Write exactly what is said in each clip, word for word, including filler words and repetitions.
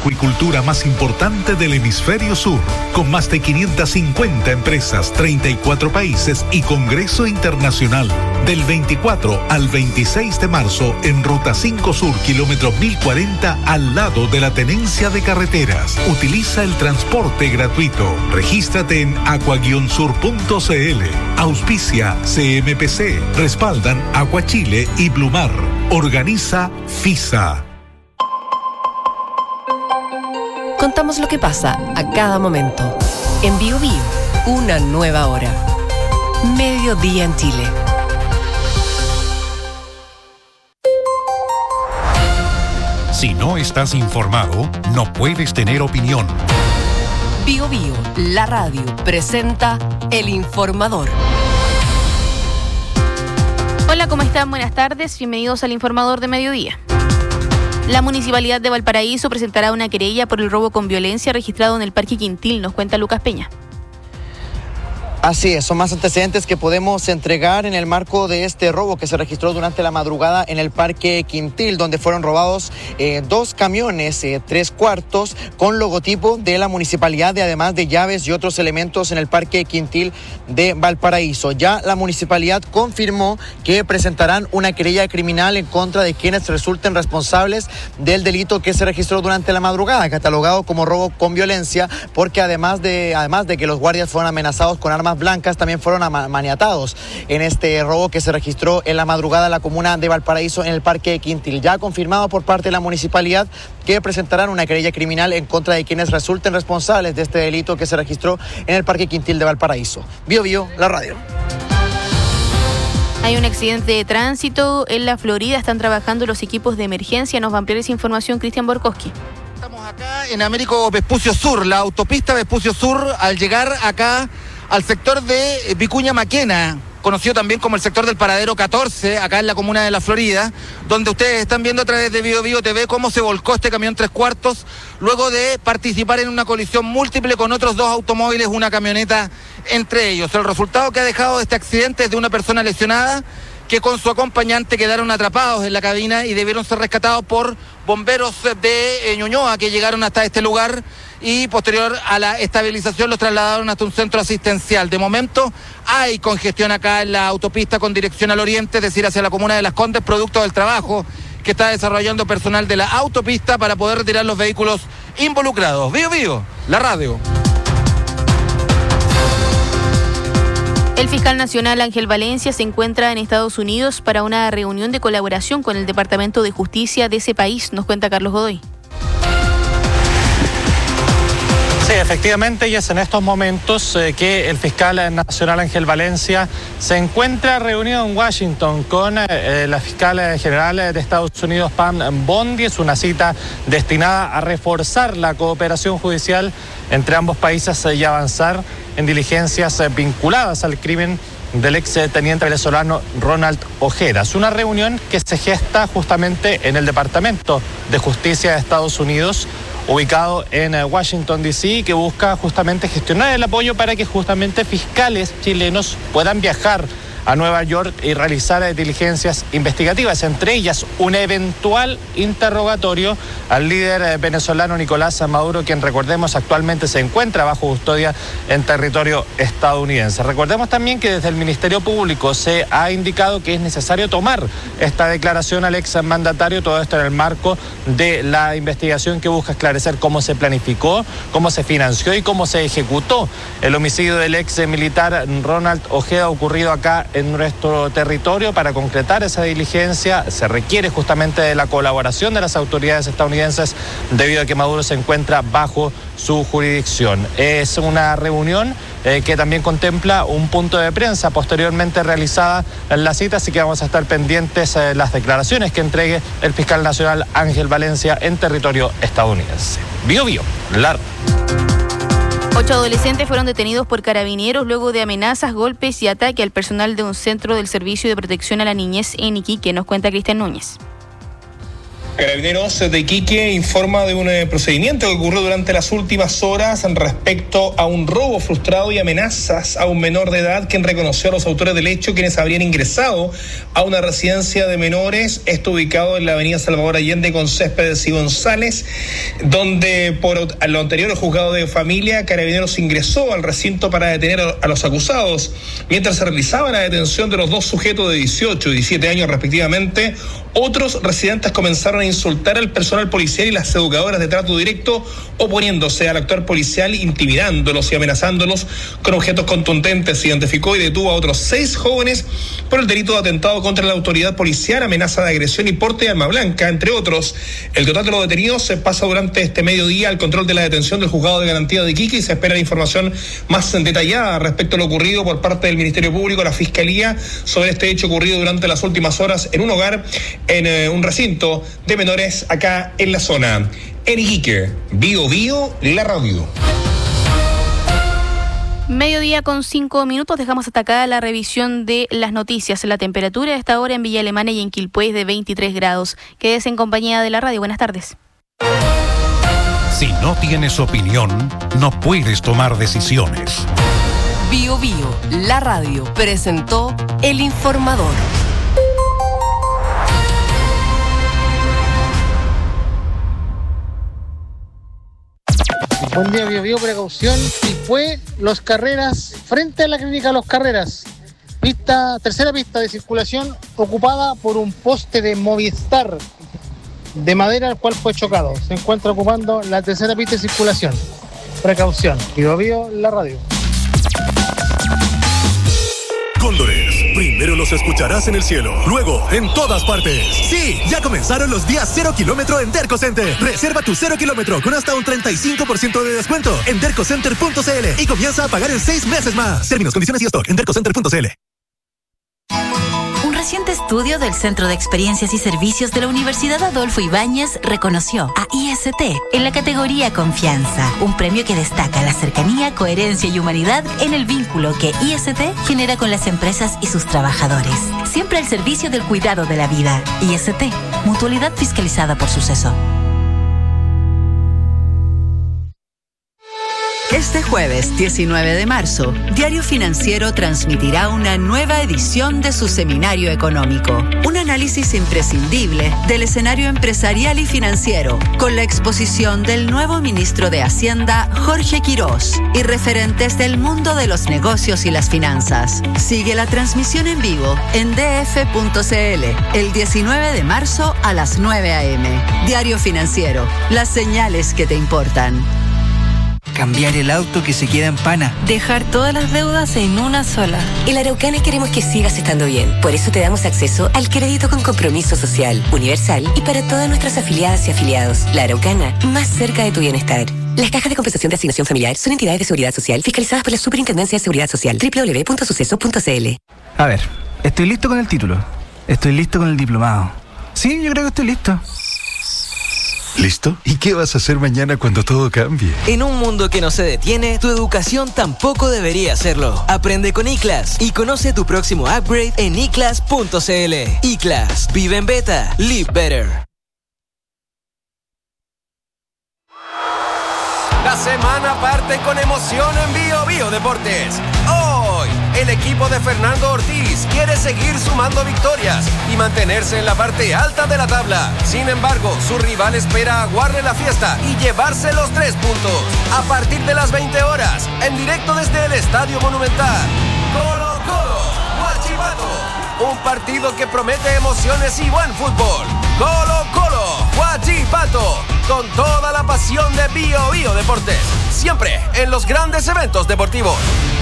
acuicultura más importante del hemisferio sur, con más de quinientas cincuenta empresas, treinta y cuatro países y Congreso Internacional. Del veinticuatro al veintiséis de marzo en Ruta cinco Sur, kilómetro mil cuarenta, al lado de la Tenencia de Carreteras. Utiliza el transporte gratuito. Regístrate en aqua guion sur punto c l. Auspicia C M P C. Respaldan Agua Chile y Blumar. Organiza FISA. Contamos lo que pasa a cada momento. En Bio Bio, una nueva hora. Mediodía en Chile. Si no estás informado, no puedes tener opinión. Bio Bio, la radio, presenta El Informador. Hola, ¿cómo están? Buenas tardes. Bienvenidos al Informador de Mediodía. La Municipalidad de Valparaíso presentará una querella por el robo con violencia registrado en el Parque Quintil, nos cuenta Lucas Peña. Así es, son más antecedentes que podemos entregar en el marco de este robo que se registró durante la madrugada en el Parque Quintil, donde fueron robados eh, dos camiones, eh, tres cuartos, con logotipo de la municipalidad, y además de llaves y otros elementos en el Parque Quintil de Valparaíso. Ya la municipalidad confirmó que presentarán una querella criminal en contra de quienes resulten responsables del delito que se registró durante la madrugada, catalogado como robo con violencia, porque además de, además de que los guardias fueron amenazados con armas blancas, también fueron maniatados en este robo que se registró en la madrugada en la comuna de Valparaíso en el Parque Quintil. Ya confirmado por parte de la municipalidad que presentarán una querella criminal en contra de quienes resulten responsables de este delito que se registró en el Parque Quintil de Valparaíso. Bio Bio, la radio. Hay un accidente de tránsito en la Florida, están trabajando los equipos de emergencia. Nos va a ampliar esa información Cristian Borkowski. Estamos acá en Américo Vespucio Sur, la autopista Vespucio Sur, al llegar acá al sector de Vicuña Maquena, conocido también como el sector del Paradero catorce, acá en la comuna de La Florida, donde ustedes están viendo a través de Bio Bio T V cómo se volcó este camión tres cuartos, luego de participar en una colisión múltiple con otros dos automóviles, una camioneta entre ellos. El resultado que ha dejado de este accidente es de una persona lesionada, que con su acompañante quedaron atrapados en la cabina y debieron ser rescatados por bomberos de Ñuñoa, que llegaron hasta este lugar y posterior a la estabilización los trasladaron hasta un centro asistencial. De momento hay congestión acá en la autopista con dirección al oriente, es decir, hacia la comuna de Las Condes, producto del trabajo que está desarrollando personal de la autopista para poder retirar los vehículos involucrados. Bio Bio, la radio. El fiscal nacional Ángel Valencia se encuentra en Estados Unidos para una reunión de colaboración con el Departamento de Justicia de ese país, nos cuenta Carlos Godoy. Sí, efectivamente, y es en estos momentos eh, que el fiscal nacional Ángel Valencia se encuentra reunido en Washington con eh, la fiscal general de Estados Unidos, Pam Bondi. Es una cita destinada a reforzar la cooperación judicial entre ambos países y avanzar en diligencias vinculadas al crimen del ex teniente venezolano Ronald Ojeda. Es una reunión que se gesta justamente en el Departamento de Justicia de Estados Unidos, ubicado en Washington, D C, que busca justamente gestionar el apoyo para que justamente fiscales chilenos puedan viajar a Nueva York y realizar diligencias investigativas, entre ellas un eventual interrogatorio al líder venezolano Nicolás Maduro, quien, recordemos, actualmente se encuentra bajo custodia en territorio estadounidense. Recordemos también que desde el Ministerio Público se ha indicado que es necesario tomar esta declaración al ex mandatario, todo esto en el marco de la investigación que busca esclarecer cómo se planificó, cómo se financió y cómo se ejecutó el homicidio del ex militar Ronald Ojeda ocurrido acá en nuestro territorio. Para concretar esa diligencia se requiere justamente de la colaboración de las autoridades estadounidenses, debido a que Maduro se encuentra bajo su jurisdicción. Es una reunión eh, que también contempla un punto de prensa posteriormente realizada en la cita, así que vamos a estar pendientes de eh, las declaraciones que entregue el fiscal nacional Ángel Valencia en territorio estadounidense. Bio Bio, la... Ocho adolescentes fueron detenidos por carabineros luego de amenazas, golpes y ataque al personal de un centro del Servicio de Protección a la Niñez en Iquique, nos cuenta Cristian Núñez. Carabineros de Iquique informa de un eh, procedimiento que ocurrió durante las últimas horas respecto a un robo frustrado y amenazas a un menor de edad, quien reconoció a los autores del hecho, quienes habrían ingresado a una residencia de menores, esto ubicado en la avenida Salvador Allende con Céspedes y González, donde por lo anterior el juzgado de familia Carabineros ingresó al recinto para detener a los acusados. Mientras se realizaba la detención de los dos sujetos de dieciocho y diecisiete años respectivamente, otros residentes comenzaron a insultar al personal policial y las educadoras de trato directo, oponiéndose al actuar policial, intimidándolos y amenazándolos con objetos contundentes. Se identificó y detuvo a otros seis jóvenes por el delito de atentado contra la autoridad policial, amenaza de agresión y porte de arma blanca, entre otros. El total de los detenidos se pasa durante este mediodía al control de la detención del juzgado de garantía de Iquique y se espera la información más detallada respecto a lo ocurrido por parte del Ministerio Público, la Fiscalía, sobre este hecho ocurrido durante las últimas horas en un hogar, en eh, un recinto de menores acá en la zona. En Iquique, Bio Bio, la radio. Mediodía con cinco minutos, dejamos hasta acá la revisión de las noticias. La temperatura a esta hora en Villa Alemana y en Quilpué es de veintitrés grados. Quédese en compañía de la radio. Buenas tardes. Si no tienes opinión, no puedes tomar decisiones. Bio Bio, la radio, presentó El Informador. Buen día, Bio Bio, precaución. Y fue Los Carreras, frente a la clínica Los Carreras. Pista, tercera pista de circulación ocupada por un poste de Movistar de madera, el cual fue chocado. Se encuentra ocupando la tercera pista de circulación. Precaución. Bio Bio, la radio. Cóndores, primero los escucharás en el cielo, luego en todas partes. Sí, ya comenzaron los días cero kilómetro en Derco Center. Reserva tu cero kilómetro con hasta un treinta y cinco por ciento de descuento en derco center punto c l y comienza a pagar en seis meses más. Términos, condiciones y stock en derco center punto c l. Un reciente estudio del Centro de Experiencias y Servicios de la Universidad Adolfo Ibáñez reconoció a I S T en la categoría Confianza, un premio que destaca la cercanía, coherencia y humanidad en el vínculo que I S T genera con las empresas y sus trabajadores. Siempre al servicio del cuidado de la vida. I S T, mutualidad fiscalizada por Suceso. Este jueves diecinueve de marzo, Diario Financiero transmitirá una nueva edición de su seminario económico. Un análisis imprescindible del escenario empresarial y financiero, con la exposición del nuevo ministro de Hacienda, Jorge Quirós, y referentes del mundo de los negocios y las finanzas. Sigue la transmisión en vivo en d f punto c l el diecinueve de marzo a las nueve a eme. Diario Financiero, las señales que te importan. Cambiar el auto que se queda en pana. Dejar todas las deudas en una sola. En La Araucana queremos que sigas estando bien. Por eso te damos acceso al crédito con compromiso social, universal y para todas nuestras afiliadas y afiliados. La Araucana, más cerca de tu bienestar. Las cajas de compensación de asignación familiar son entidades de seguridad social fiscalizadas por la Superintendencia de Seguridad Social. doble u doble u doble u punto suceso punto c l. A ver, estoy listo con el título. Estoy listo con el diplomado. Sí, yo creo que estoy listo. ¿Listo? ¿Y qué vas a hacer mañana cuando todo cambie? En un mundo que no se detiene, tu educación tampoco debería hacerlo. Aprende con iClass y conoce tu próximo upgrade en i class punto c l. iClass. Vive en beta. Live better. La semana parte con emoción en Bio Bio Deportes. Hoy, el equipo de Fernando Ortiz quiere seguir sumando victorias y mantenerse en la parte alta de la tabla. Sin embargo, su rival espera aguarle la fiesta y llevarse los tres puntos. A partir de las veinte horas, en directo desde el Estadio Monumental. Colo Colo, Huachipato. Un partido que promete emociones y buen fútbol. Colo Colo, Huachipato. Con toda la pasión de Bio Bio Deportes. Siempre en los grandes eventos deportivos.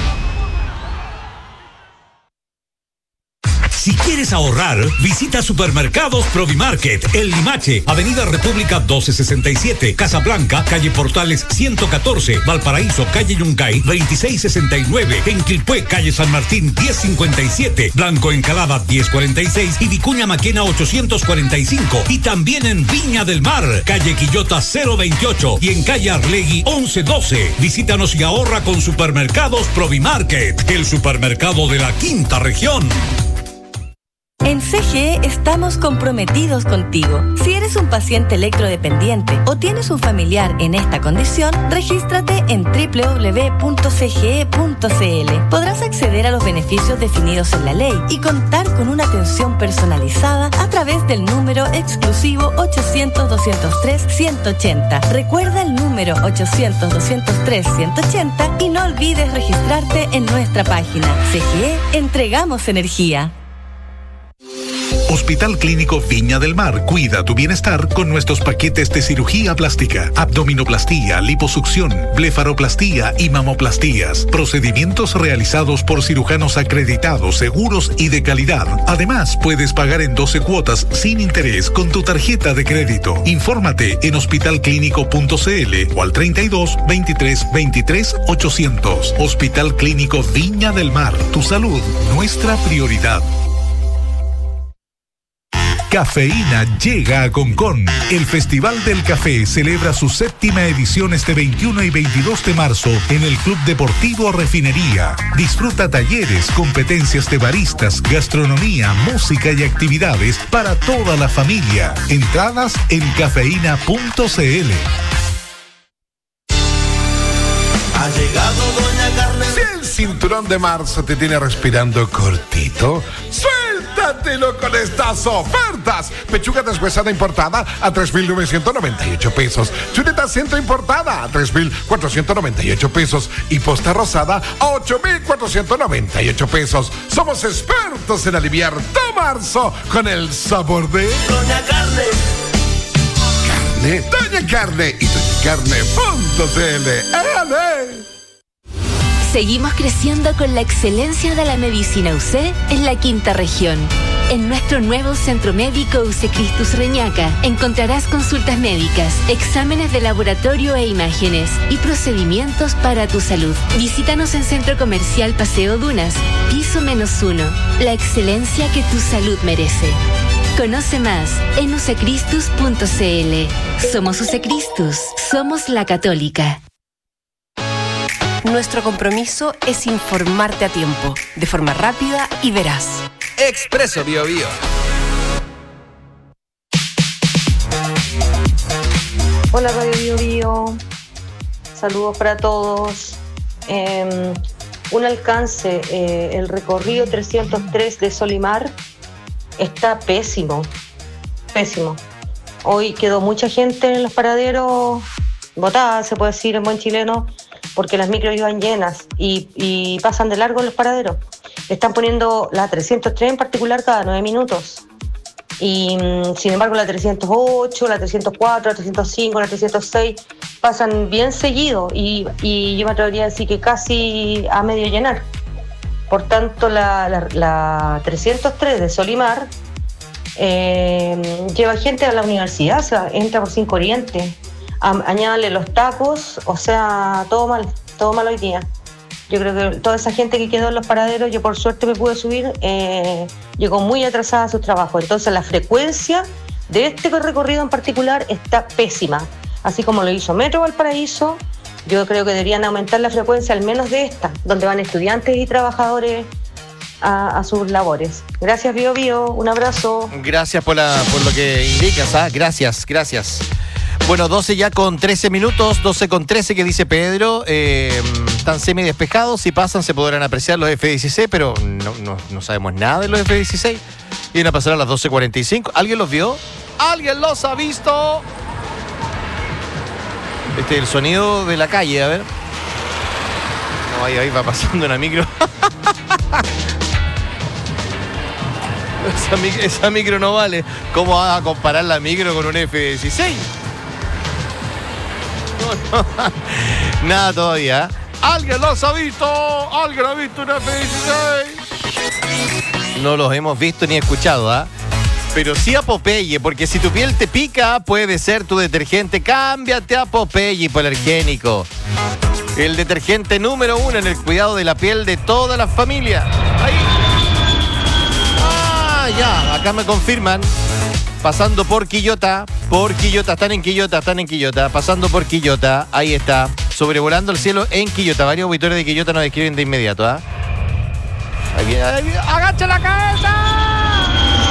Si quieres ahorrar, visita Supermercados Provimarket, El Limache, Avenida República doce sesenta y siete, Casablanca, Calle Portales ciento catorce, Valparaíso, Calle Yungay veintiséis sesenta y nueve, en Quilpué, Calle San Martín diez cincuenta y siete, Blanco Encalada diez cuarenta y seis y Vicuña Maquena ochocientos cuarenta y cinco. Y también en Viña del Mar, Calle Quillota cero veintiocho y en Calle Arlegui once doce. Visítanos y ahorra con Supermercados Provimarket, el supermercado de la quinta región. En C G E estamos comprometidos contigo. Si eres un paciente electrodependiente o tienes un familiar en esta condición, regístrate en doble u doble u doble u punto c g e punto c l. Podrás acceder a los beneficios definidos en la ley y contar con una atención personalizada a través del número exclusivo ochocientos, doscientos tres, ciento ochenta. Recuerda el número ochocientos, doscientos tres, ciento ochenta y no olvides registrarte en nuestra página. C G E, entregamos energía. Hospital Clínico Viña del Mar cuida tu bienestar con nuestros paquetes de cirugía plástica, abdominoplastía, liposucción, blefaroplastía y mamoplastías. Procedimientos realizados por cirujanos acreditados, seguros y de calidad. Además, puedes pagar en doce cuotas sin interés con tu tarjeta de crédito. Infórmate en hospital clínico punto c l o al treinta y dos, veintitrés, veintitrés, ochocientos. Hospital Clínico Viña del Mar. Tu salud, nuestra prioridad. Cafeína llega a Concón. El Festival del Café celebra su séptima edición este veintiuno y veintidós de marzo en el Club Deportivo Refinería. Disfruta talleres, competencias de baristas, gastronomía, música y actividades para toda la familia. Entradas en cafeína punto c l. Ha llegado Doña Carmen. Si el cinturón de marzo te tiene respirando cortito, suéltatelo con estas ofertas. Pechuga deshuesada importada a tres mil novecientos noventa y ocho pesos. Chuleta centro importada a tres mil cuatrocientos noventa y ocho pesos. Y posta rosada a ocho mil cuatrocientos noventa y ocho pesos. Somos expertos en aliviar tu marzo con el sabor de Doña Carne. Carne, Doña Carne y doña carne punto c l. ¡Ale! Seguimos creciendo con la excelencia de la medicina U C en la quinta región. En nuestro nuevo centro médico U C Cristus Reñaca encontrarás consultas médicas, exámenes de laboratorio e imágenes y procedimientos para tu salud. Visítanos en Centro Comercial Paseo Dunas, piso menos uno. La excelencia que tu salud merece. Conoce más en u c cristus punto c l. Somos U C Cristus, somos la católica. Nuestro compromiso es informarte a tiempo, de forma rápida y veraz. Expreso Bio Bio. Hola Radio Bio Bio, saludos para todos. Eh, un alcance, eh, el recorrido trescientos tres de Solimar está pésimo, pésimo. Hoy quedó mucha gente en los paraderos, botada, se puede decir en buen chileno, porque las micros iban llenas y, y pasan de largo en los paraderos. Están poniendo la trescientos tres en particular cada nueve minutos. Y sin embargo la trescientos ocho, la trescientos cuatro, la trescientos cinco, la trescientos seis pasan bien seguido y, y yo me atrevería a decir que casi a medio llenar. Por tanto, la, la, la trescientos tres de Solimar eh, lleva gente a la universidad, o sea, entra por Cinco Oriente. Añádale los tacos, o sea, todo mal, todo mal hoy día. Yo creo que toda esa gente que quedó en los paraderos, yo por suerte me pude subir, eh, llegó muy atrasada a sus trabajos. Entonces la frecuencia de este recorrido en particular está pésima. Así como lo hizo Metro Valparaíso, yo creo que deberían aumentar la frecuencia al menos de esta, donde van estudiantes y trabajadores a, a sus labores. Gracias, Bio Bio, un abrazo. Gracias por, la, por lo que indicas, ¿ah? Gracias, gracias. Bueno, doce ya con trece minutos, doce con trece que dice Pedro, eh, están semi despejados, si pasan se podrán apreciar los F dieciséis, pero no, no, no sabemos nada de los F dieciséis. Y van a pasar a las doce cuarenta y cinco. ¿Alguien los vio? ¿Alguien los ha visto? Este es el sonido de la calle, a ver. No, ahí, ahí va pasando una micro. esa, mic esa micro no vale. ¿Cómo vas a comparar la micro con un F dieciséis? No, no. Nada todavía. ¿Alguien los ha visto? ¿Alguien ha visto un F dieciséis? No los hemos visto ni escuchado, ¿ah? ¿eh? Pero sí a Popeye, porque si tu piel te pica, puede ser tu detergente. Cámbiate a Popeye hipoalergénico. El detergente número uno en el cuidado de la piel de toda la familia. Ahí. Ah, ya, acá me confirman. Pasando por Quillota, por Quillota, están en Quillota, están en Quillota, pasando por Quillota, ahí está, sobrevolando el cielo en Quillota. Varios auditores de Quillota nos escriben de inmediato, ¿ah? ¿eh? Agacha la cabeza.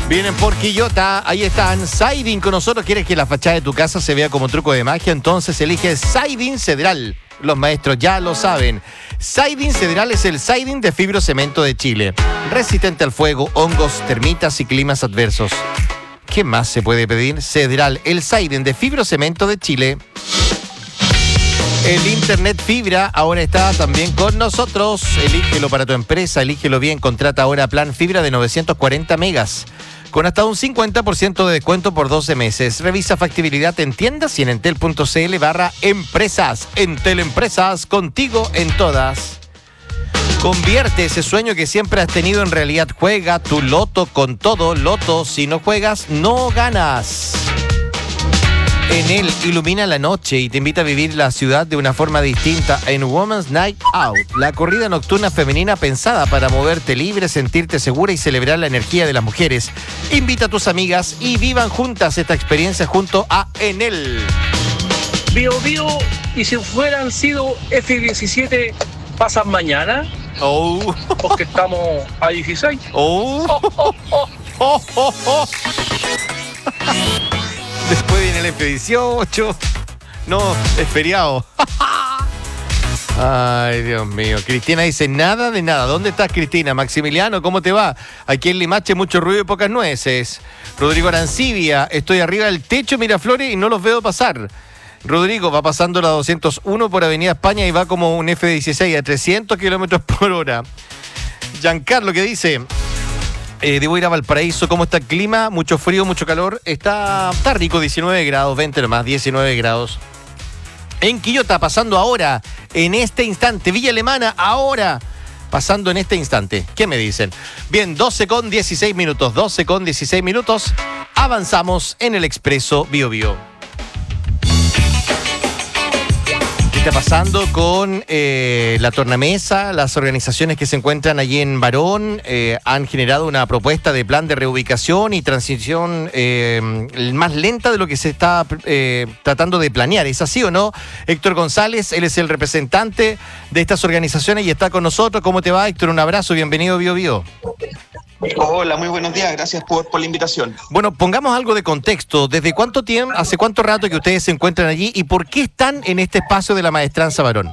Vienen por Quillota, ahí están. Siding con nosotros. ¿Quieres que la fachada de tu casa se vea como truco de magia? Entonces elige Siding Cedral. Los maestros ya lo saben. Siding Cedral es el siding de fibrocemento de Chile. Resistente al fuego, hongos, termitas y climas adversos. ¿Qué más se puede pedir? Cedral, el siding de fibrocemento de Chile. El Internet Fibra ahora está también con nosotros. Elígelo para tu empresa, elígelo bien. Contrata ahora plan fibra de novecientos cuarenta megas. Con hasta un cincuenta por ciento de descuento por doce meses. Revisa factibilidad en tiendas y en entel.cl barra empresas. Entel Empresas, contigo en todas. Convierte ese sueño que siempre has tenido en realidad. Juega tu loto con todo. Loto, si no juegas, no ganas. Enel ilumina la noche y te invita a vivir la ciudad de una forma distinta en Women's Night Out, la corrida nocturna femenina pensada para moverte libre, sentirte segura y celebrar la energía de las mujeres. Invita a tus amigas y vivan juntas esta experiencia junto a Enel. Bio Bio, y si fueran sido F diecisiete, ¿pasan mañana? Oh. Porque estamos a dieciséis. Oh. Oh, oh, oh. Oh, oh, oh. Después viene el F dieciocho. No, es feriado. Ay, Dios mío. Cristina dice, nada de nada. ¿Dónde estás, Cristina? Maximiliano, ¿cómo te va? Aquí en Limache mucho ruido y pocas nueces. Rodrigo Arancibia, estoy arriba del techo Miraflores y no los veo pasar. Rodrigo, va pasando la doscientos uno por Avenida España y va como un F dieciséis a trescientos kilómetros por hora. Giancarlo, ¿qué dice? Eh, debo ir a Valparaíso. ¿Cómo está el clima? Mucho frío, mucho calor. Está, está rico, diecinueve grados, veinte nomás, diecinueve grados. En Quillota, pasando ahora, en este instante. Villa Alemana, ahora, pasando en este instante. ¿Qué me dicen? Bien, doce con dieciséis minutos, doce con dieciséis minutos. Avanzamos en el Expreso Bio Bio. ¿Qué está pasando con eh, la tornamesa? Las organizaciones que se encuentran allí en Barón eh, han generado una propuesta de plan de reubicación y transición eh, más lenta de lo que se está eh, tratando de planear. ¿Es así o no? Héctor González, él es el representante de estas organizaciones y está con nosotros. ¿Cómo te va, Héctor? Un abrazo, bienvenido a Bio Bio. Hola, muy buenos días, gracias por, por la invitación. Bueno, pongamos algo de contexto. ¿Desde cuánto tiempo, hace cuánto rato que ustedes se encuentran allí y por qué están en este espacio de la Maestranza Barón?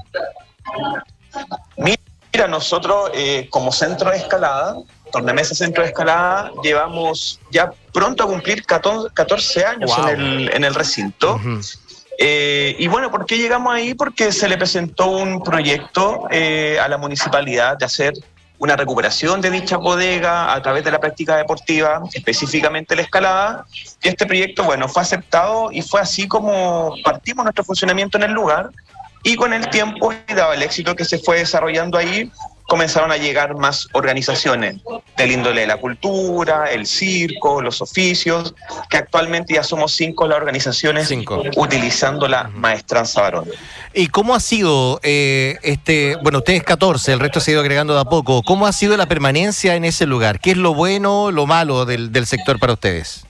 Mira, nosotros eh, como centro de escalada, Tornamesa Centro de Escalada, llevamos ya pronto a cumplir catorce años wow. en, el, en el recinto. Uh-huh. Eh, y bueno, ¿por qué llegamos ahí? Porque se le presentó un proyecto eh, a la municipalidad de hacer una recuperación de dicha bodega a través de la práctica deportiva, específicamente la escalada, y este proyecto, bueno, fue aceptado y fue así como partimos nuestro funcionamiento en el lugar, y con el tiempo, y dado el éxito que se fue desarrollando ahí, comenzaron a llegar más organizaciones del índole de la cultura, el circo, los oficios, que actualmente ya somos cinco las organizaciones cinco. utilizando la Maestranza Barón. ¿Y cómo ha sido eh, este, bueno, ustedes catorce, el resto se ha ido agregando de a poco, cómo ha sido la permanencia en ese lugar? ¿Qué es lo bueno, lo malo del, del sector para ustedes?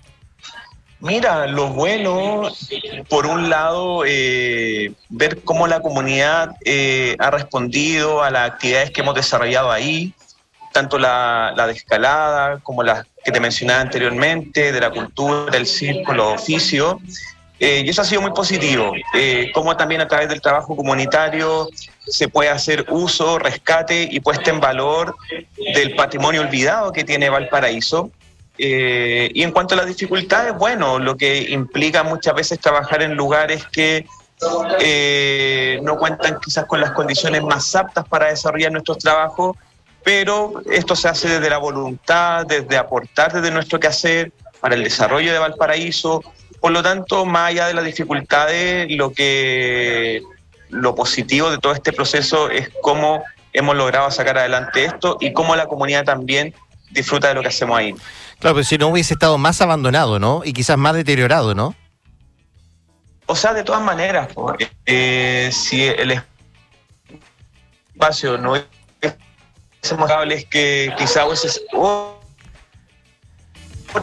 Mira, lo bueno, por un lado, eh, ver cómo la comunidad eh, ha respondido a las actividades que hemos desarrollado ahí, tanto la, la de escalada como las que te mencionaba anteriormente, de la cultura, el circo, los oficios, eh, y eso ha sido muy positivo, eh, como también a través del trabajo comunitario se puede hacer uso, rescate y puesta en valor del patrimonio olvidado que tiene Valparaíso. Eh, y en cuanto a las dificultades, bueno, lo que implica muchas veces trabajar en lugares que eh, no cuentan quizás con las condiciones más aptas para desarrollar nuestros trabajos, pero esto se hace desde la voluntad, desde aportar desde nuestro quehacer para el desarrollo de Valparaíso. Por lo tanto, más allá de las dificultades, lo que lo positivo de todo este proceso es cómo hemos logrado sacar adelante esto y cómo la comunidad también disfruta de lo que hacemos ahí. Claro, pero si no hubiese estado más abandonado, ¿no? Y quizás más deteriorado, ¿no? O sea, de todas maneras, eh, si el espacio no es cables que quizás hubiese... Oh,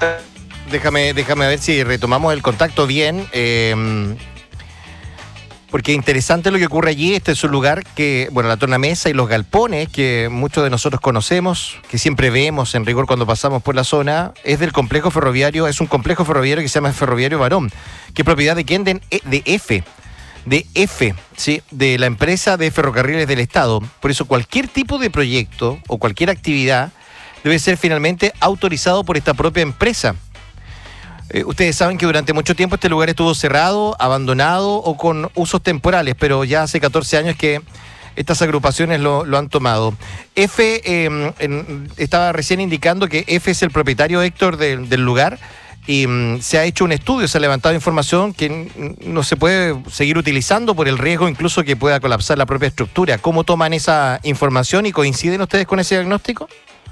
déjame, déjame ver si retomamos el contacto bien. Eh, porque es interesante lo que ocurre allí. Este es un lugar que, bueno, la tornamesa y los galpones que muchos de nosotros conocemos, que siempre vemos en rigor cuando pasamos por la zona, es del complejo ferroviario, es un complejo ferroviario que se llama Ferroviario Barón, que es propiedad de quién, de, de F, de F, ¿sí? De la empresa de ferrocarriles del Estado. Por eso cualquier tipo de proyecto o cualquier actividad debe ser finalmente autorizado por esta propia empresa. Eh, ustedes saben que durante mucho tiempo este lugar estuvo cerrado, abandonado o con usos temporales, pero ya hace catorce años que estas agrupaciones lo, lo han tomado. F, eh, en, estaba recién indicando que F es el propietario, Héctor, de, del lugar, y um, se ha hecho un estudio, se ha levantado información que no se puede seguir utilizando por el riesgo incluso que pueda colapsar la propia estructura. ¿Cómo toman esa información y coinciden ustedes con ese diagnóstico?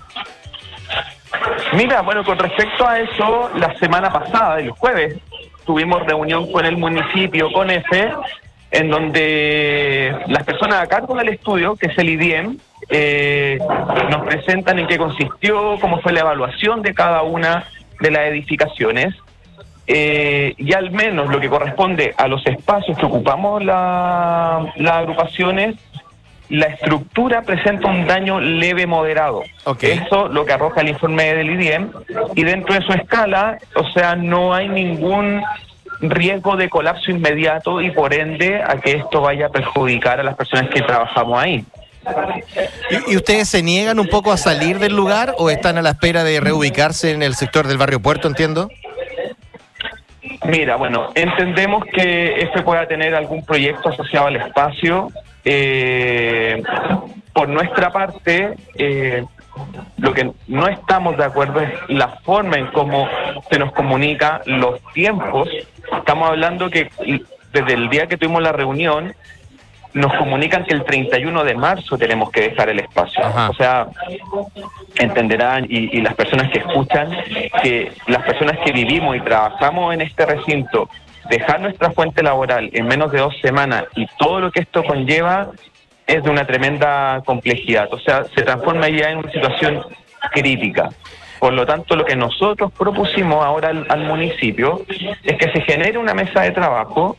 Mira, bueno, con respecto a eso, la semana pasada, el jueves, tuvimos reunión con el municipio, con F, en donde las personas a cargo del estudio, que es el I D I E M, eh, nos presentan en qué consistió, cómo fue la evaluación de cada una de las edificaciones, eh, y al menos lo que corresponde a los espacios que ocupamos la, las agrupaciones, la estructura presenta un daño leve moderado. Okay. Eso lo que arroja el informe del I D I E M, y dentro de su escala, o sea, no hay ningún riesgo de colapso inmediato y por ende a que esto vaya a perjudicar a las personas que trabajamos ahí. ¿Y, y ustedes se niegan un poco a salir del lugar o están a la espera de reubicarse en el sector del barrio Puerto, entiendo? Mira, bueno, entendemos que este pueda tener algún proyecto asociado al espacio. Eh, por nuestra parte, eh, lo que no estamos de acuerdo es la forma en cómo se nos comunica los tiempos. Estamos hablando que desde el día que tuvimos la reunión nos comunican que el treinta y uno de marzo tenemos que dejar el espacio. Ajá. O sea, entenderán y, y las personas que escuchan que las personas que vivimos y trabajamos en este recinto, dejar nuestra fuente laboral en menos de dos semanas y todo lo que esto conlleva es de una tremenda complejidad. O sea, se transforma ya en una situación crítica. Por lo tanto, lo que nosotros propusimos ahora al, al municipio es que se genere una mesa de trabajo,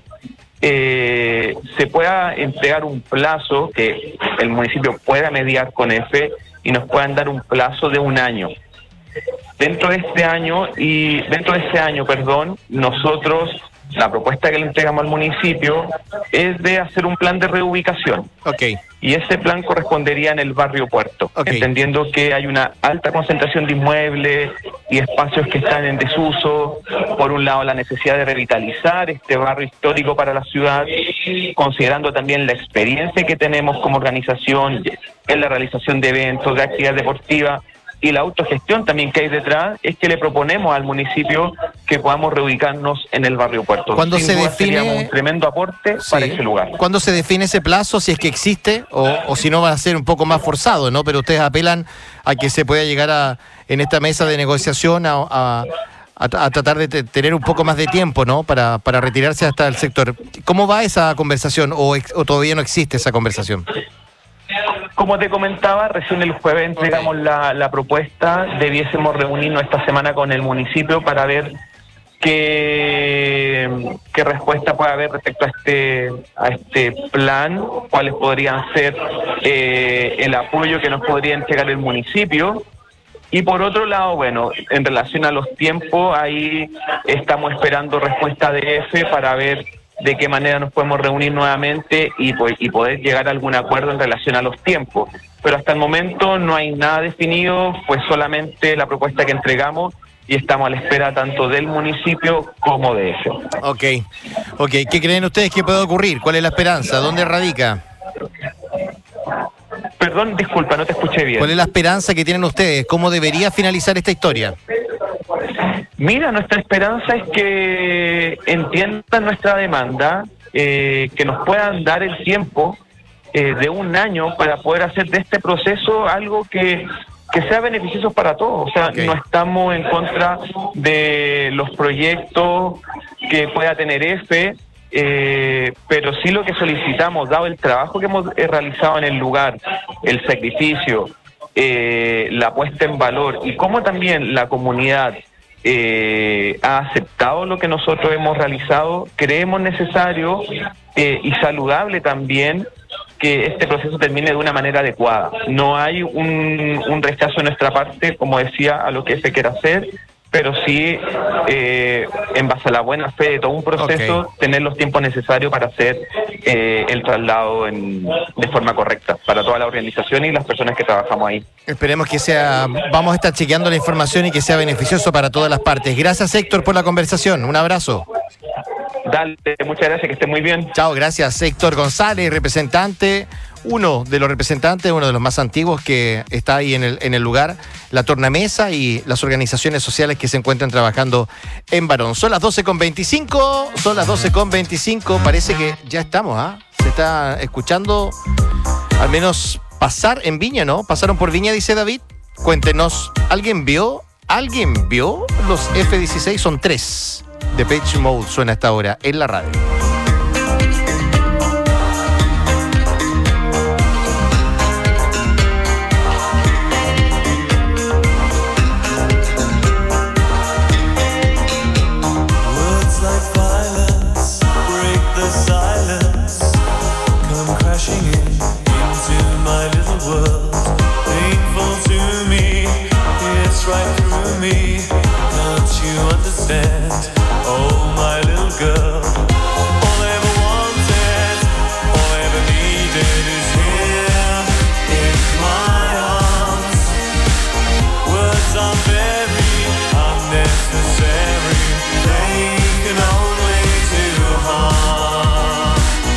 eh, se pueda entregar un plazo, que el municipio pueda mediar con F y nos puedan dar un plazo de un año. Dentro de este año, y dentro de ese año, perdón, nosotros... La propuesta que le entregamos al municipio es de hacer un plan de reubicación. Okay. Y ese plan correspondería en el barrio Puerto, okay, entendiendo que hay una alta concentración de inmuebles y espacios que están en desuso. Por un lado, la necesidad de revitalizar este barrio histórico para la ciudad, considerando también la experiencia que tenemos como organización en la realización de eventos, de actividades deportivas, y la autogestión también que hay detrás, es que le proponemos al municipio que podamos reubicarnos en el barrio Puerto. ¿Cuándo se define? Seríamos un tremendo aporte, sí, para ese lugar. ¿Cuándo se define ese plazo, si es que existe, o, o si no va a ser un poco más forzado, ¿no? Pero ustedes apelan a que se pueda llegar a, en esta mesa de negociación a, a, a, a tratar de te, tener un poco más de tiempo, ¿no? Para, para retirarse hasta el sector. ¿Cómo va esa conversación o, o todavía no existe esa conversación? Como te comentaba, recién el jueves entregamos la, la propuesta. Debiésemos reunirnos esta semana con el municipio para ver qué, qué respuesta puede haber respecto a este, a este plan, cuáles podrían ser eh, el apoyo que nos podría entregar el municipio. Y por otro lado, bueno, en relación a los tiempos, ahí estamos esperando respuesta de F para ver de qué manera nos podemos reunir nuevamente y, y poder llegar a algún acuerdo en relación a los tiempos. Pero hasta el momento no hay nada definido, pues solamente la propuesta que entregamos y estamos a la espera tanto del municipio como de eso. Ok, ok. ¿Qué creen ustedes que puede ocurrir? ¿Cuál es la esperanza? ¿Dónde radica? Perdón, disculpa, no te escuché bien. ¿Cuál es la esperanza que tienen ustedes? ¿Cómo debería finalizar esta historia? Mira, nuestra esperanza es que entiendan nuestra demanda, eh, que nos puedan dar el tiempo eh, de un año para poder hacer de este proceso algo que, que sea beneficioso para todos. O sea, okay, no estamos en contra de los proyectos que pueda tener F, eh, pero sí lo que solicitamos, dado el trabajo que hemos eh, realizado en el lugar, el sacrificio, eh, la puesta en valor y cómo también la comunidad eh, ha aceptado lo que nosotros hemos realizado. Creemos necesario eh, y saludable también que este proceso termine de una manera adecuada. No hay un, un rechazo de nuestra parte, como decía, a lo que se quiera hacer, pero sí, eh, en base a la buena fe de todo un proceso, okay, tener los tiempos necesarios para hacer eh, el traslado en, de forma correcta para toda la organización y las personas que trabajamos ahí. Esperemos que sea, vamos a estar chequeando la información y que sea beneficioso para todas las partes. Gracias, Héctor, por la conversación. Un abrazo. Dale, muchas gracias, que esté muy bien. Chao, gracias, Héctor González, representante, uno de los representantes, uno de los más antiguos que está ahí en el, en el lugar, la tornamesa y las organizaciones sociales que se encuentran trabajando en Barón. Son las doce con veinticinco, son las doce con veinticinco, parece que ya estamos, ¿ah? ¿eh? Se está escuchando, al menos pasar en Viña, ¿no? Pasaron por Viña, dice David. Cuéntenos, ¿alguien vio? ¿Alguien vio los F dieciséis? Son tres. Depeche Mode suena hasta ahora en la radio. Oh, my little girl, all I ever wanted, all I ever needed is here in my arms. Words are very unnecessary, they can only do harm.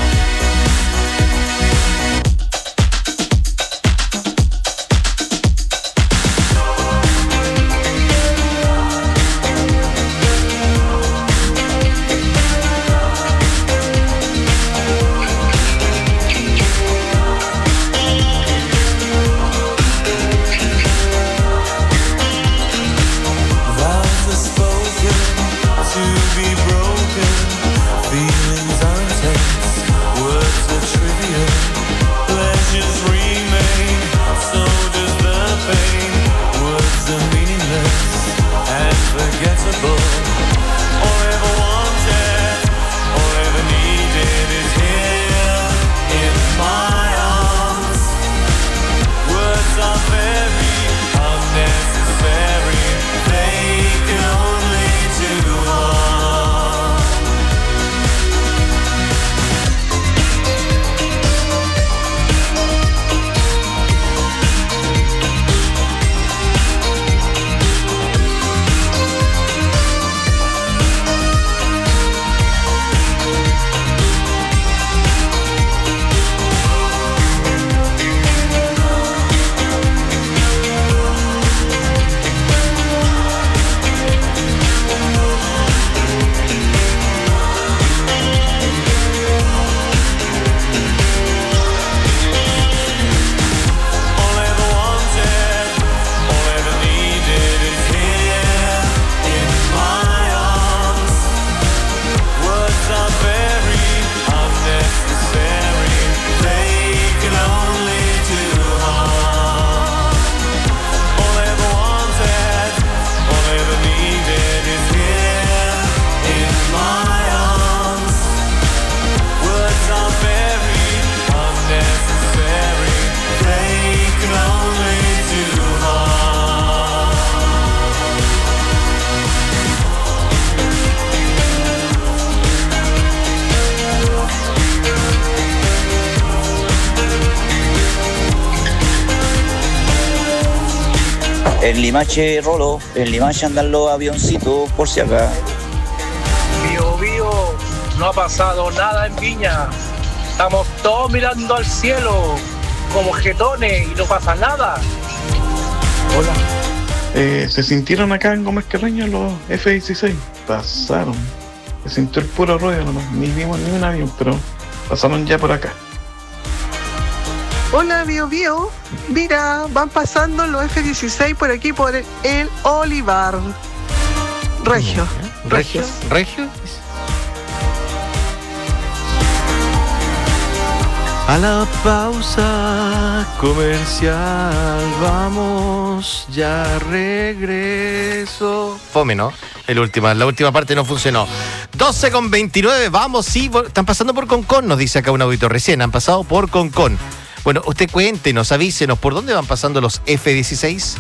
En Limache, Rolo, en Limache andan los avioncitos, por si acá. Bío, Bío, no ha pasado nada en Viña. Estamos todos mirando al cielo, como jetones, y no pasa nada. Hola. Eh, ¿Se sintieron acá en Gómez Carreño los F dieciséis? Pasaron. Se sintió el puro ruido nomás. Ni vimos ni un avión, pero pasaron ya por acá. Hola, Bio Bio. Mira, van pasando los F dieciséis por aquí, por el, el Olivar. Regio. Regio. Regio. A la pausa Zona comercial, vamos, ya regreso. Fome, ¿no? El último, la última parte no funcionó. doce con veintinueve, vamos, sí, están pasando por Concón, nos dice acá un auditor recién, han pasado por Concón. Bueno, usted cuéntenos, avísenos, ¿por dónde van pasando los F dieciséis?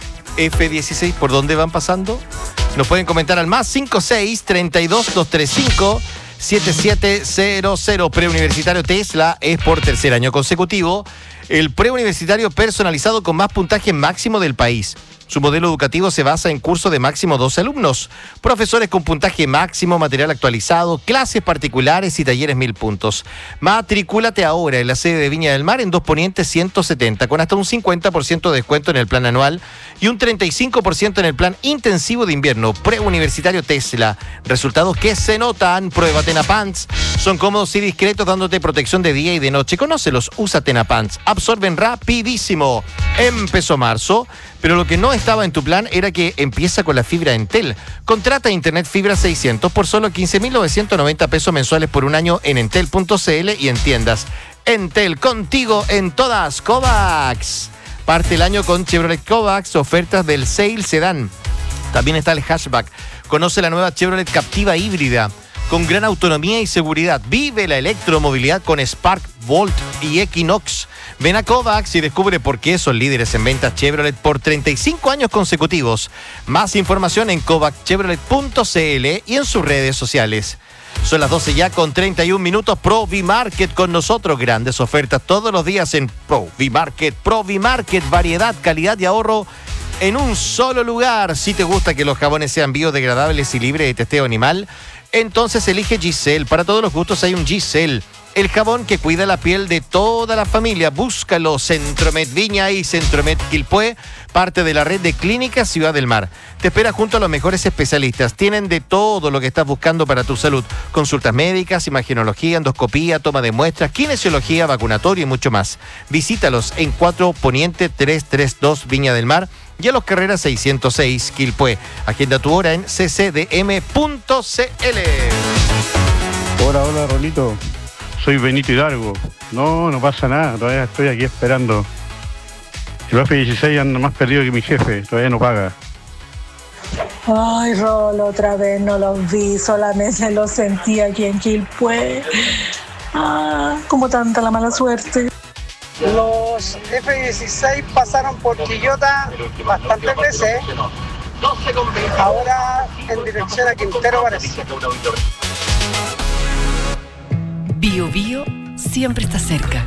F dieciséis, ¿por dónde van pasando? Nos pueden comentar al más cinco seis, treinta y dos, doscientos treinta y cinco, setenta y siete cero cero. Preuniversitario Tesla es por tercer año consecutivo el preuniversitario personalizado con más puntaje máximo del país. Su modelo educativo se basa en cursos de máximo doce alumnos, profesores con puntaje máximo, material actualizado, clases particulares y talleres mil puntos. Matricúlate ahora en la sede de Viña del Mar en Dos Ponientes ciento setenta, con hasta un cincuenta por ciento de descuento en el plan anual y un treinta y cinco por ciento en el plan intensivo de invierno. Preuniversitario Tesla. Resultados que se notan. Prueba Tenapants. Son cómodos y discretos, dándote protección de día y de noche. Conócelos. Usa Tenapants. Absorben rapidísimo. Empezó marzo, pero lo que no estaba en tu plan era que empieza con la fibra Entel. Contrata Internet Fibra seiscientos por solo quince mil novecientos noventa pesos mensuales por un año en entel punto c l y en tiendas. Entel, contigo en todas. Kovacs. Parte el año con Chevrolet Kovacs, ofertas del Sale Sedán. También está el hatchback. Conoce la nueva Chevrolet Captiva híbrida, con gran autonomía y seguridad. Vive la electromovilidad con Spark, Volt y Equinox. Ven a Kovacs y descubre por qué son líderes en ventas Chevrolet por treinta y cinco años consecutivos. Más información en kovacs chevrolet punto c l y en sus redes sociales. Son las doce ya con treinta y un minutos. Provimarket con nosotros. Grandes ofertas todos los días en Provimarket. Provimarket, variedad, calidad y ahorro en un solo lugar. Si te gusta que los jabones sean biodegradables y libres de testeo animal, entonces elige Giselle. Para todos los gustos hay un Giselle, el jabón que cuida la piel de toda la familia. Búscalo. Centromed Viña y Centromed Quilpué, parte de la red de clínicas Ciudad del Mar. Te espera junto a los mejores especialistas. Tienen de todo lo que estás buscando para tu salud. Consultas médicas, imagenología, endoscopía, toma de muestras, kinesiología, vacunatorio y mucho más. Visítalos en cuatro Poniente trescientos treinta y dos Viña del Mar y a Los Carreras seiscientos seis Quilpué. Agenda tu hora en c c d m punto c l. Hola, hola, Rolito. Soy Benito Hidalgo. No, no pasa nada, todavía estoy aquí esperando. El F dieciséis anda más perdido que mi jefe, todavía no paga. Ay, Rolo, otra vez no los vi, solamente los sentí aquí en Quilpué. Ah, como tanta la mala suerte. Los F dieciséis pasaron por Quillota bastantes veces. Ahora en dirección a Quintero parece. Bio Bio siempre está cerca.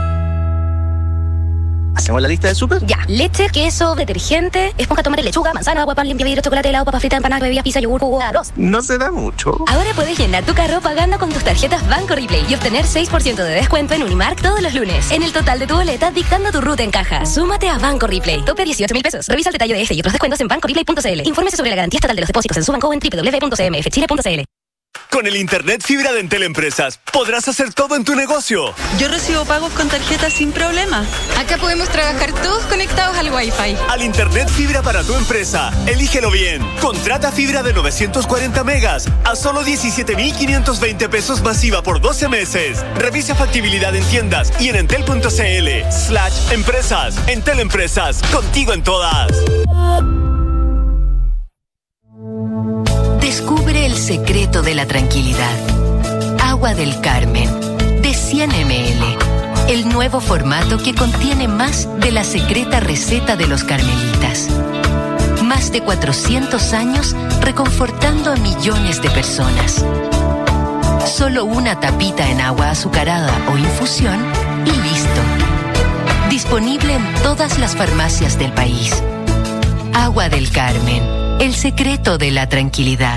¿Hacemos la lista de súper? Ya, leche, queso, detergente, esponja, tomate, lechuga, manzana, agua, pan, limpia vidrio, chocolate, helado, papas fritas, empanadas, bebidas, pizza, yogur, jugo, arroz. No se da mucho. Ahora puedes llenar tu carro pagando con tus tarjetas Banco Replay y obtener seis por ciento de descuento en Unimark todos los lunes. En el total de tu boleta, dictando tu ruta en caja. Súmate a Banco Replay. Tope dieciocho mil pesos. Revisa el detalle de este y otros descuentos en banco replay punto c l. Infórmese sobre la garantía estatal de los depósitos en su banco o en doble u doble u doble u punto c m f chile punto c l. Con el Internet Fibra de Entel Empresas podrás hacer todo en tu negocio. Yo recibo pagos con tarjeta sin problema. Acá podemos trabajar todos conectados al Wi-Fi. Al Internet Fibra para tu empresa, elígelo bien. Contrata fibra de novecientos cuarenta megas a solo diecisiete mil quinientos veinte pesos masiva por doce meses. Revisa factibilidad en tiendas y en entel punto c l slash empresas. Entel Empresas, contigo en todas. Descubre el secreto de la tranquilidad. Agua del Carmen, de cien mililitros. El nuevo formato que contiene más de la secreta receta de los carmelitas. Más de cuatrocientos años reconfortando a millones de personas. Solo una tapita en agua azucarada o infusión y listo. Disponible en todas las farmacias del país. Agua del Carmen. El secreto de la tranquilidad.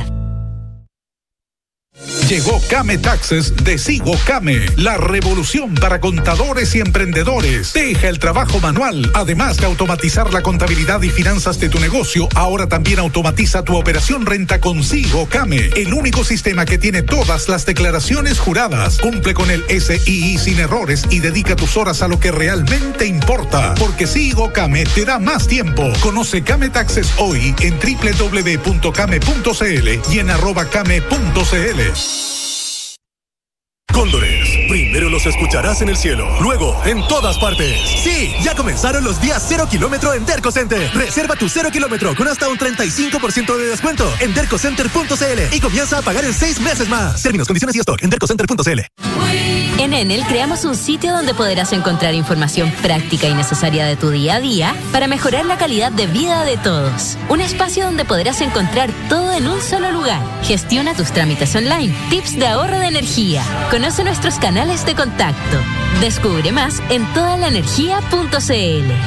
Llegó Came Taxes de Sigo Came, la revolución para contadores y emprendedores. Deja el trabajo manual. Además de automatizar la contabilidad y finanzas de tu negocio, ahora también automatiza tu operación renta con Sigo Came, el único sistema que tiene todas las declaraciones juradas. Cumple con el S I I sin errores y dedica tus horas a lo que realmente importa. Porque Sigo Came te da más tiempo. Conoce Came Taxes hoy en doble u doble u doble u punto came punto c l y en arroba came punto c l. Cóndores. Primero los escucharás en el cielo, luego en todas partes. Sí, ya comenzaron los días cero kilómetro en Derco Center. Reserva tu cero kilómetro con hasta un treinta y cinco por ciento de descuento en dercocenter punto c l y comienza a pagar en seis meses más. Términos, condiciones y stock en dercocenter punto c l. En Enel creamos un sitio donde podrás encontrar información práctica y necesaria de tu día a día para mejorar la calidad de vida de todos. Un espacio donde podrás encontrar todo en un solo lugar. Gestiona tus trámites online, tips de ahorro de energía. Conoce nuestros canales de contacto. Descubre más en toda la energía punto c l.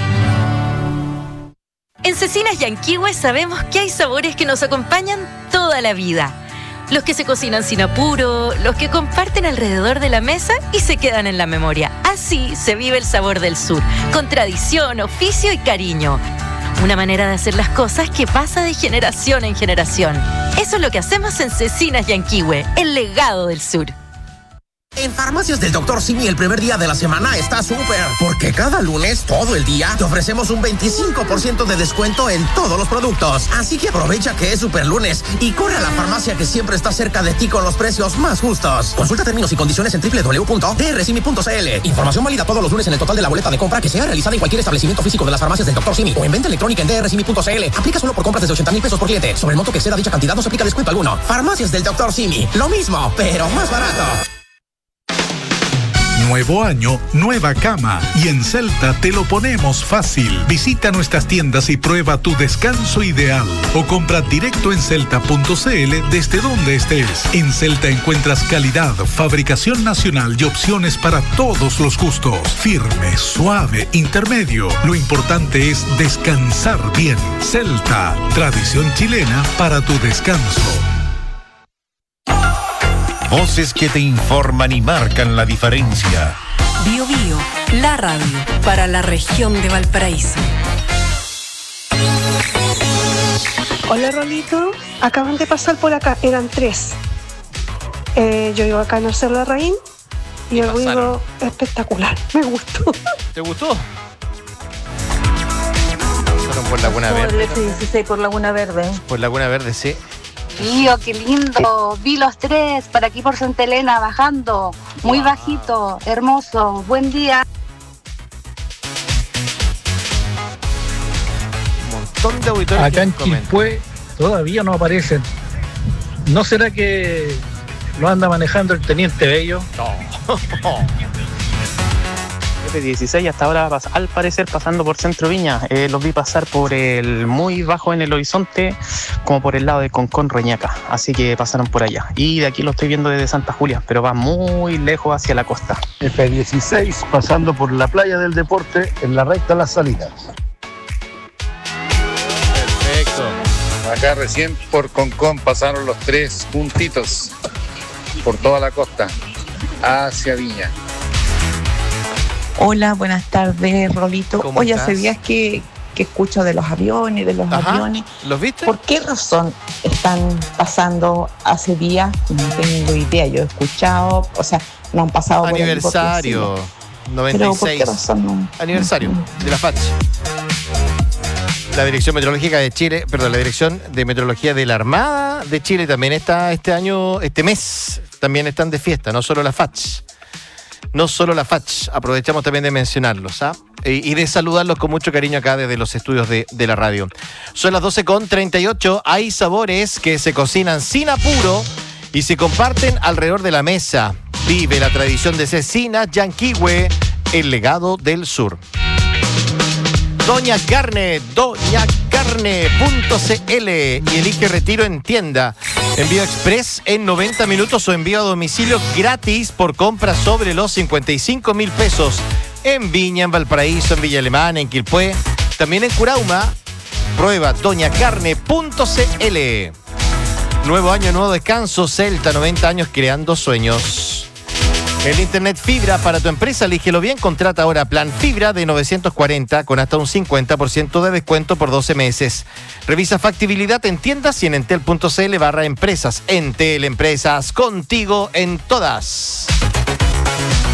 En Cecinas Yanquihue sabemos que hay sabores que nos acompañan toda la vida. Los que se cocinan sin apuro, los que comparten alrededor de la mesa y se quedan en la memoria. Así se vive el sabor del sur, con tradición, oficio y cariño. Una manera de hacer las cosas que pasa de generación en generación. Eso es lo que hacemos en Cecinas Yanquihue, el legado del sur. En Farmacias del doctor Simi el primer día de la semana está súper, porque cada lunes, todo el día, te ofrecemos un veinticinco por ciento de descuento en todos los productos. Así que aprovecha que es super lunes y corre a la farmacia que siempre está cerca de ti con los precios más justos. Consulta términos y condiciones en doble u doble u doble u punto d r simi punto c l. Información válida todos los lunes en el total de la boleta de compra que sea realizada en cualquier establecimiento físico de las Farmacias del doctor Simi o en venta electrónica en d r simi punto c l. Aplica solo por compras desde ochenta mil pesos por cliente. Sobre el monto que exceda dicha cantidad no se aplica descuento alguno. Farmacias del doctor Simi. Lo mismo, pero más barato. Nuevo año, nueva cama. Y en Celta te lo ponemos fácil. Visita nuestras tiendas y prueba tu descanso ideal. O compra directo en celta punto c l desde donde estés. En Celta encuentras calidad, fabricación nacional y opciones para todos los gustos. Firme, suave, intermedio. Lo importante es descansar bien. Celta, tradición chilena para tu descanso. Voces que te informan y marcan la diferencia. Bio Bio, la radio para la región de Valparaíso. Hola Rolito, acaban de pasar por acá, eran tres. Eh, yo vivo acá en el Cerro Larraín y el ruido espectacular, me gustó. ¿Te gustó? Pasaron por Laguna Por el Verde. F dieciséis, por Laguna Verde. Por Laguna Verde, sí. Tío, qué lindo. Vi los tres para aquí por Santa Elena bajando. Muy bajito, hermoso. Buen día. Un montón de auditores. Acá en que comentan. Quilpué todavía no aparecen. ¿No será que lo anda manejando el teniente Bello? No. F dieciséis hasta ahora, al parecer, pasando por Centro Viña. Eh, los vi pasar por el muy bajo en el horizonte, como por el lado de Concón, Reñaca. Así que pasaron por allá. Y de aquí lo estoy viendo desde Santa Julia, pero va muy lejos hacia la costa. F dieciséis pasando por la playa del Deporte en la recta Las Salinas. Perfecto. Acá recién por Concón pasaron los tres puntitos por toda la costa hacia Viña. Hola, buenas tardes, Rolito. ¿Cómo Oye, estás? ¿sabías que, que escucho de los aviones, de los Ajá. aviones? ¿Los viste? ¿Por qué razón están pasando hace días? No tengo idea. Yo he escuchado, o sea, no han pasado por el borde Aniversario. así. noventa y Pero ¿por seis. qué razón no? Aniversario de la F A C. La Dirección Meteorológica de Chile, perdón, la Dirección de Meteorología de la Armada de Chile también está este año, este mes, también están de fiesta, no solo la F A C. No solo la F A C, aprovechamos también de mencionarlos, ¿ah? Y, y de saludarlos con mucho cariño acá desde los estudios de, de la radio. Son las doce con treinta y ocho, hay sabores que se cocinan sin apuro y se comparten alrededor de la mesa. Vive la tradición de Cecinas Yanquihue, el legado del sur. Doña Carne, doña carne punto c l y elige retiro en tienda. Envío express en noventa minutos o envío a domicilio gratis por compra sobre los cincuenta y cinco mil pesos en Viña, en Valparaíso, en Villa Alemana, en Quilpué, también en Curauma. Prueba doña carne punto c l. Nuevo año, nuevo descanso. Celta, noventa años creando sueños. El internet fibra para tu empresa, elígelo bien. Contrata ahora plan fibra de novecientos cuarenta con hasta un cincuenta por ciento de descuento por doce meses. Revisa factibilidad en tiendas y en entel punto c l barra empresas. Entel Empresas, contigo en todas.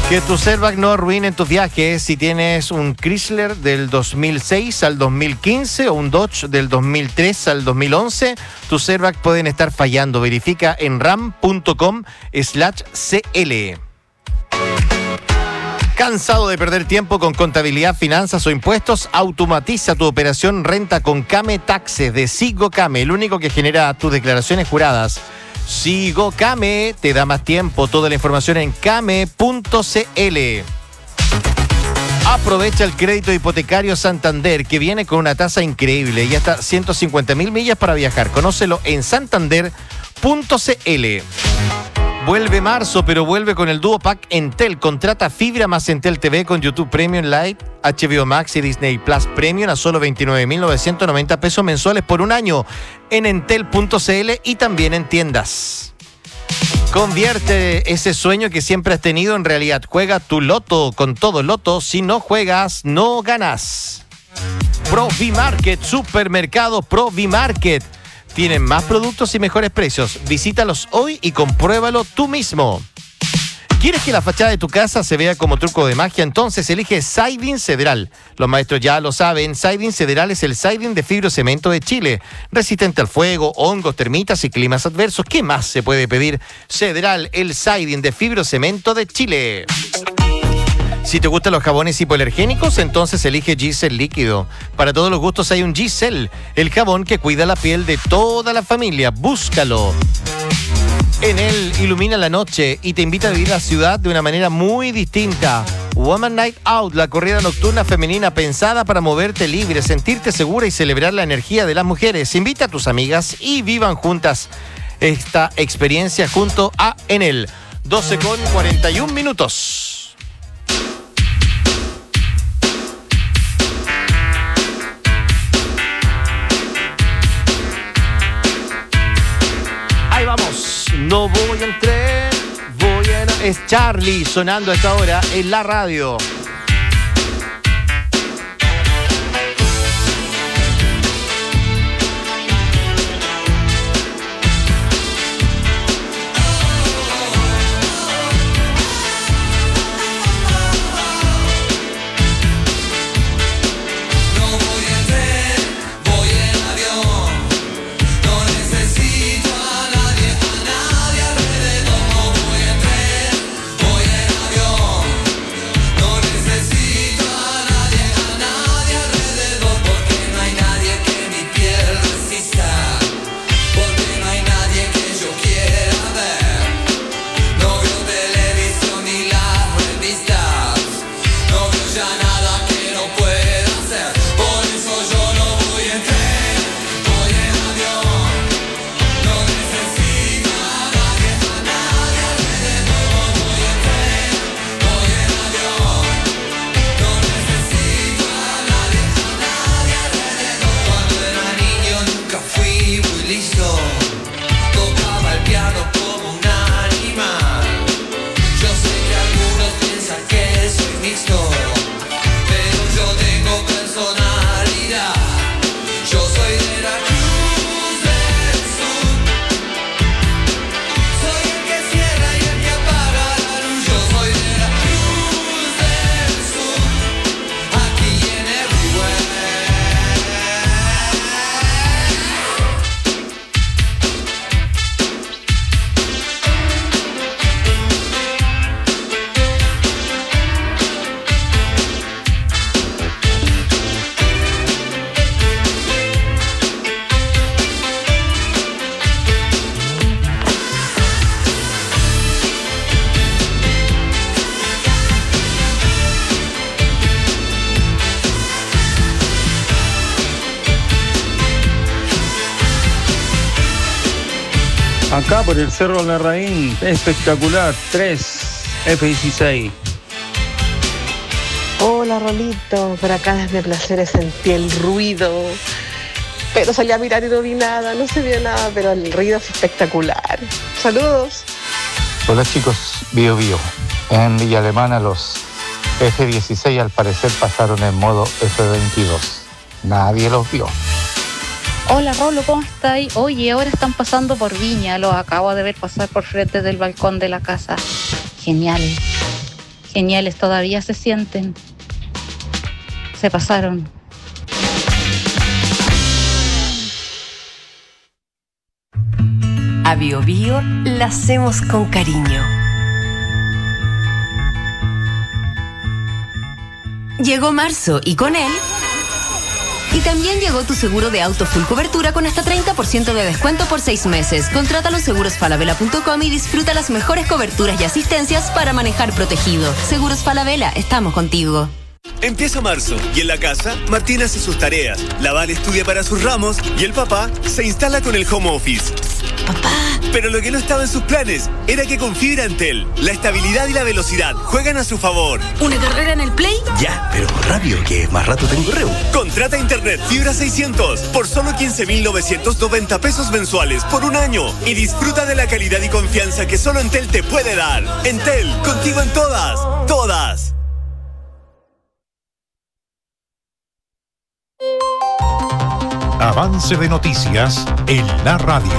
Que tus airbags no arruinen tus viajes si tienes un Chrysler del dos mil seis al dos mil quince o un Dodge del dos mil tres al dos mil once. Tus airbags pueden estar fallando. Verifica en ram punto com slash cl. ¿Cansado de perder tiempo con contabilidad, finanzas o impuestos? Automatiza tu operación Renta con Came Taxes de SigoCame, el único que genera tus declaraciones juradas. SigoCame te da más tiempo. Toda la información en came punto cl. Aprovecha el crédito hipotecario Santander, que viene con una tasa increíble y hasta ciento cincuenta mil millas para viajar. Conócelo en santander punto cl. Vuelve marzo, pero vuelve con el Duo Pack Entel. Contrata fibra más Entel T V con YouTube Premium Lite, H B O Max y Disney Plus Premium a solo veintinueve mil novecientos noventa pesos mensuales por un año en entel punto cl y también en tiendas. Convierte ese sueño que siempre has tenido en realidad. Juega tu loto con todo loto. Si no juegas, no ganas. Provimarket, supermercado Provimarket. Tienen más productos y mejores precios. Visítalos hoy y compruébalo tú mismo. ¿Quieres que la fachada de tu casa se vea como truco de magia? Entonces elige Siding Cedral. Los maestros ya lo saben. Siding Cedral es el siding de fibrocemento de Chile. Resistente al fuego, hongos, termitas y climas adversos. ¿Qué más se puede pedir? Cedral, el siding de fibrocemento de Chile. Si te gustan los jabones hipoalergénicos, entonces elige Gisel líquido. Para todos los gustos hay un Gisel, el jabón que cuida la piel de toda la familia. Búscalo. En él ilumina la noche y te invita a vivir la ciudad de una manera muy distinta. Woman Night Out, la corrida nocturna femenina pensada para moverte libre, sentirte segura y celebrar la energía de las mujeres. Invita a tus amigas y vivan juntas esta experiencia junto a Enel. doce con cuarenta y un minutos. Ahí vamos. No voy al tren, voy a... Es Charlie sonando a esta hora en la radio. Acá por el Cerro Larraín, espectacular, tres F dieciséis. Hola Rolito, por acá desde Placeres sentí el ruido, pero salí a mirar y no vi nada, no se vio nada, pero el ruido es espectacular. Saludos. Hola chicos, Bio Bio. En Villa Alemana los F dieciséis al parecer pasaron en modo F veintidós. Nadie los vio. Hola Rolo, ¿cómo estáis? Oye, ahora están pasando por Viña, los acabo de ver pasar por frente del balcón de la casa. Genial. geniales todavía se sienten. Se pasaron. A Bio Bio la hacemos con cariño. Llegó marzo y con él... Y también llegó tu seguro de auto full cobertura con hasta treinta por ciento de descuento por seis meses. Contrátalo en seguros falabella punto com y disfruta las mejores coberturas y asistencias para manejar protegido. Seguros Falabella, estamos contigo. Empieza marzo y en la casa Martín hace sus tareas, la Val estudia para sus ramos y el papá se instala con el home office. Papá. Pero lo que no estaba en sus planes era que con fibra Entel, la estabilidad y la velocidad juegan a su favor. ¿Una carrera en el Play? Ya, pero rápido que más rato tengo reu. Contrata internet fibra seiscientos por solo quince mil novecientos noventa pesos mensuales por un año y disfruta de la calidad y confianza que solo Entel te puede dar. Entel, contigo en todas, todas. Avance de noticias en la radio.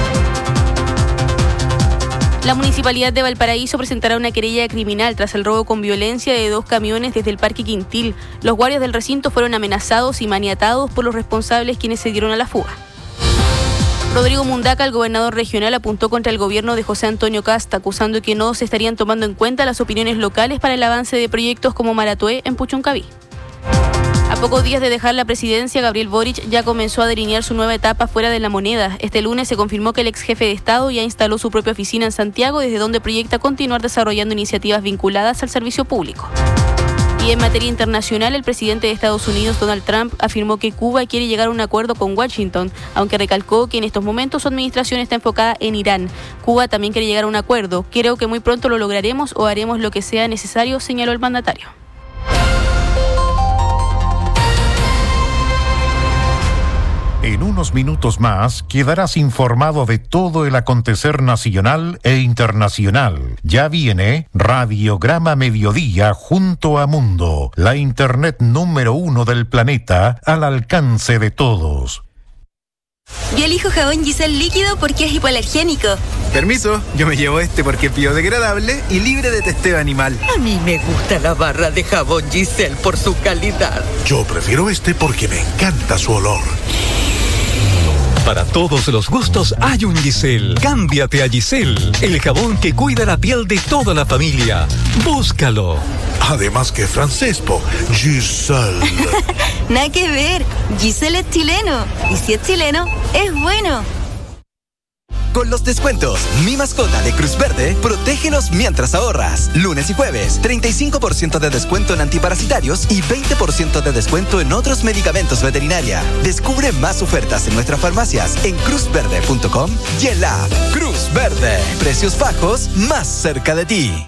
La Municipalidad de Valparaíso presentará una querella criminal tras el robo con violencia de dos camiones desde el Parque Quintil. Los guardias del recinto fueron amenazados y maniatados por los responsables, quienes se dieron a la fuga. Rodrigo Mundaca, el gobernador regional, apuntó contra el gobierno de José Antonio Casta, acusando que no se estarían tomando en cuenta las opiniones locales para el avance de proyectos como Maratué en Puchuncaví. A pocos días de dejar la presidencia, Gabriel Boric ya comenzó a delinear su nueva etapa fuera de la moneda. Este lunes se confirmó que el ex jefe de Estado ya instaló su propia oficina en Santiago, desde donde proyecta continuar desarrollando iniciativas vinculadas al servicio público. Y en materia internacional, el presidente de Estados Unidos, Donald Trump, afirmó que Cuba quiere llegar a un acuerdo con Washington, aunque recalcó que en estos momentos su administración está enfocada en Irán. Cuba también quiere llegar a un acuerdo. Creo que muy pronto lo lograremos o haremos lo que sea necesario, señaló el mandatario. En unos minutos más quedarás informado de todo el acontecer nacional e internacional. Ya viene Radiograma Mediodía junto a Mundo, la internet número uno del planeta al alcance de todos. Yo elijo jabón Giselle líquido porque es hipoalergénico. Permiso, yo me llevo este porque es biodegradable y libre de testeo animal. A mí me gusta la barra de jabón Giselle por su calidad. Yo prefiero este porque me encanta su olor. Para todos los gustos hay un Giselle. Cámbiate a Giselle, el jabón que cuida la piel de toda la familia. Búscalo. Además que francés, po. Giselle. Nada que ver. Giselle es chileno. Y si es chileno, es bueno. Con los descuentos Mi Mascota de Cruz Verde, protégenos mientras ahorras. Lunes y jueves, treinta y cinco por ciento de descuento en antiparasitarios y veinte por ciento de descuento en otros medicamentos veterinaria. Descubre más ofertas en nuestras farmacias en cruz verde punto com y en la app Cruz Verde. Precios bajos más cerca de ti.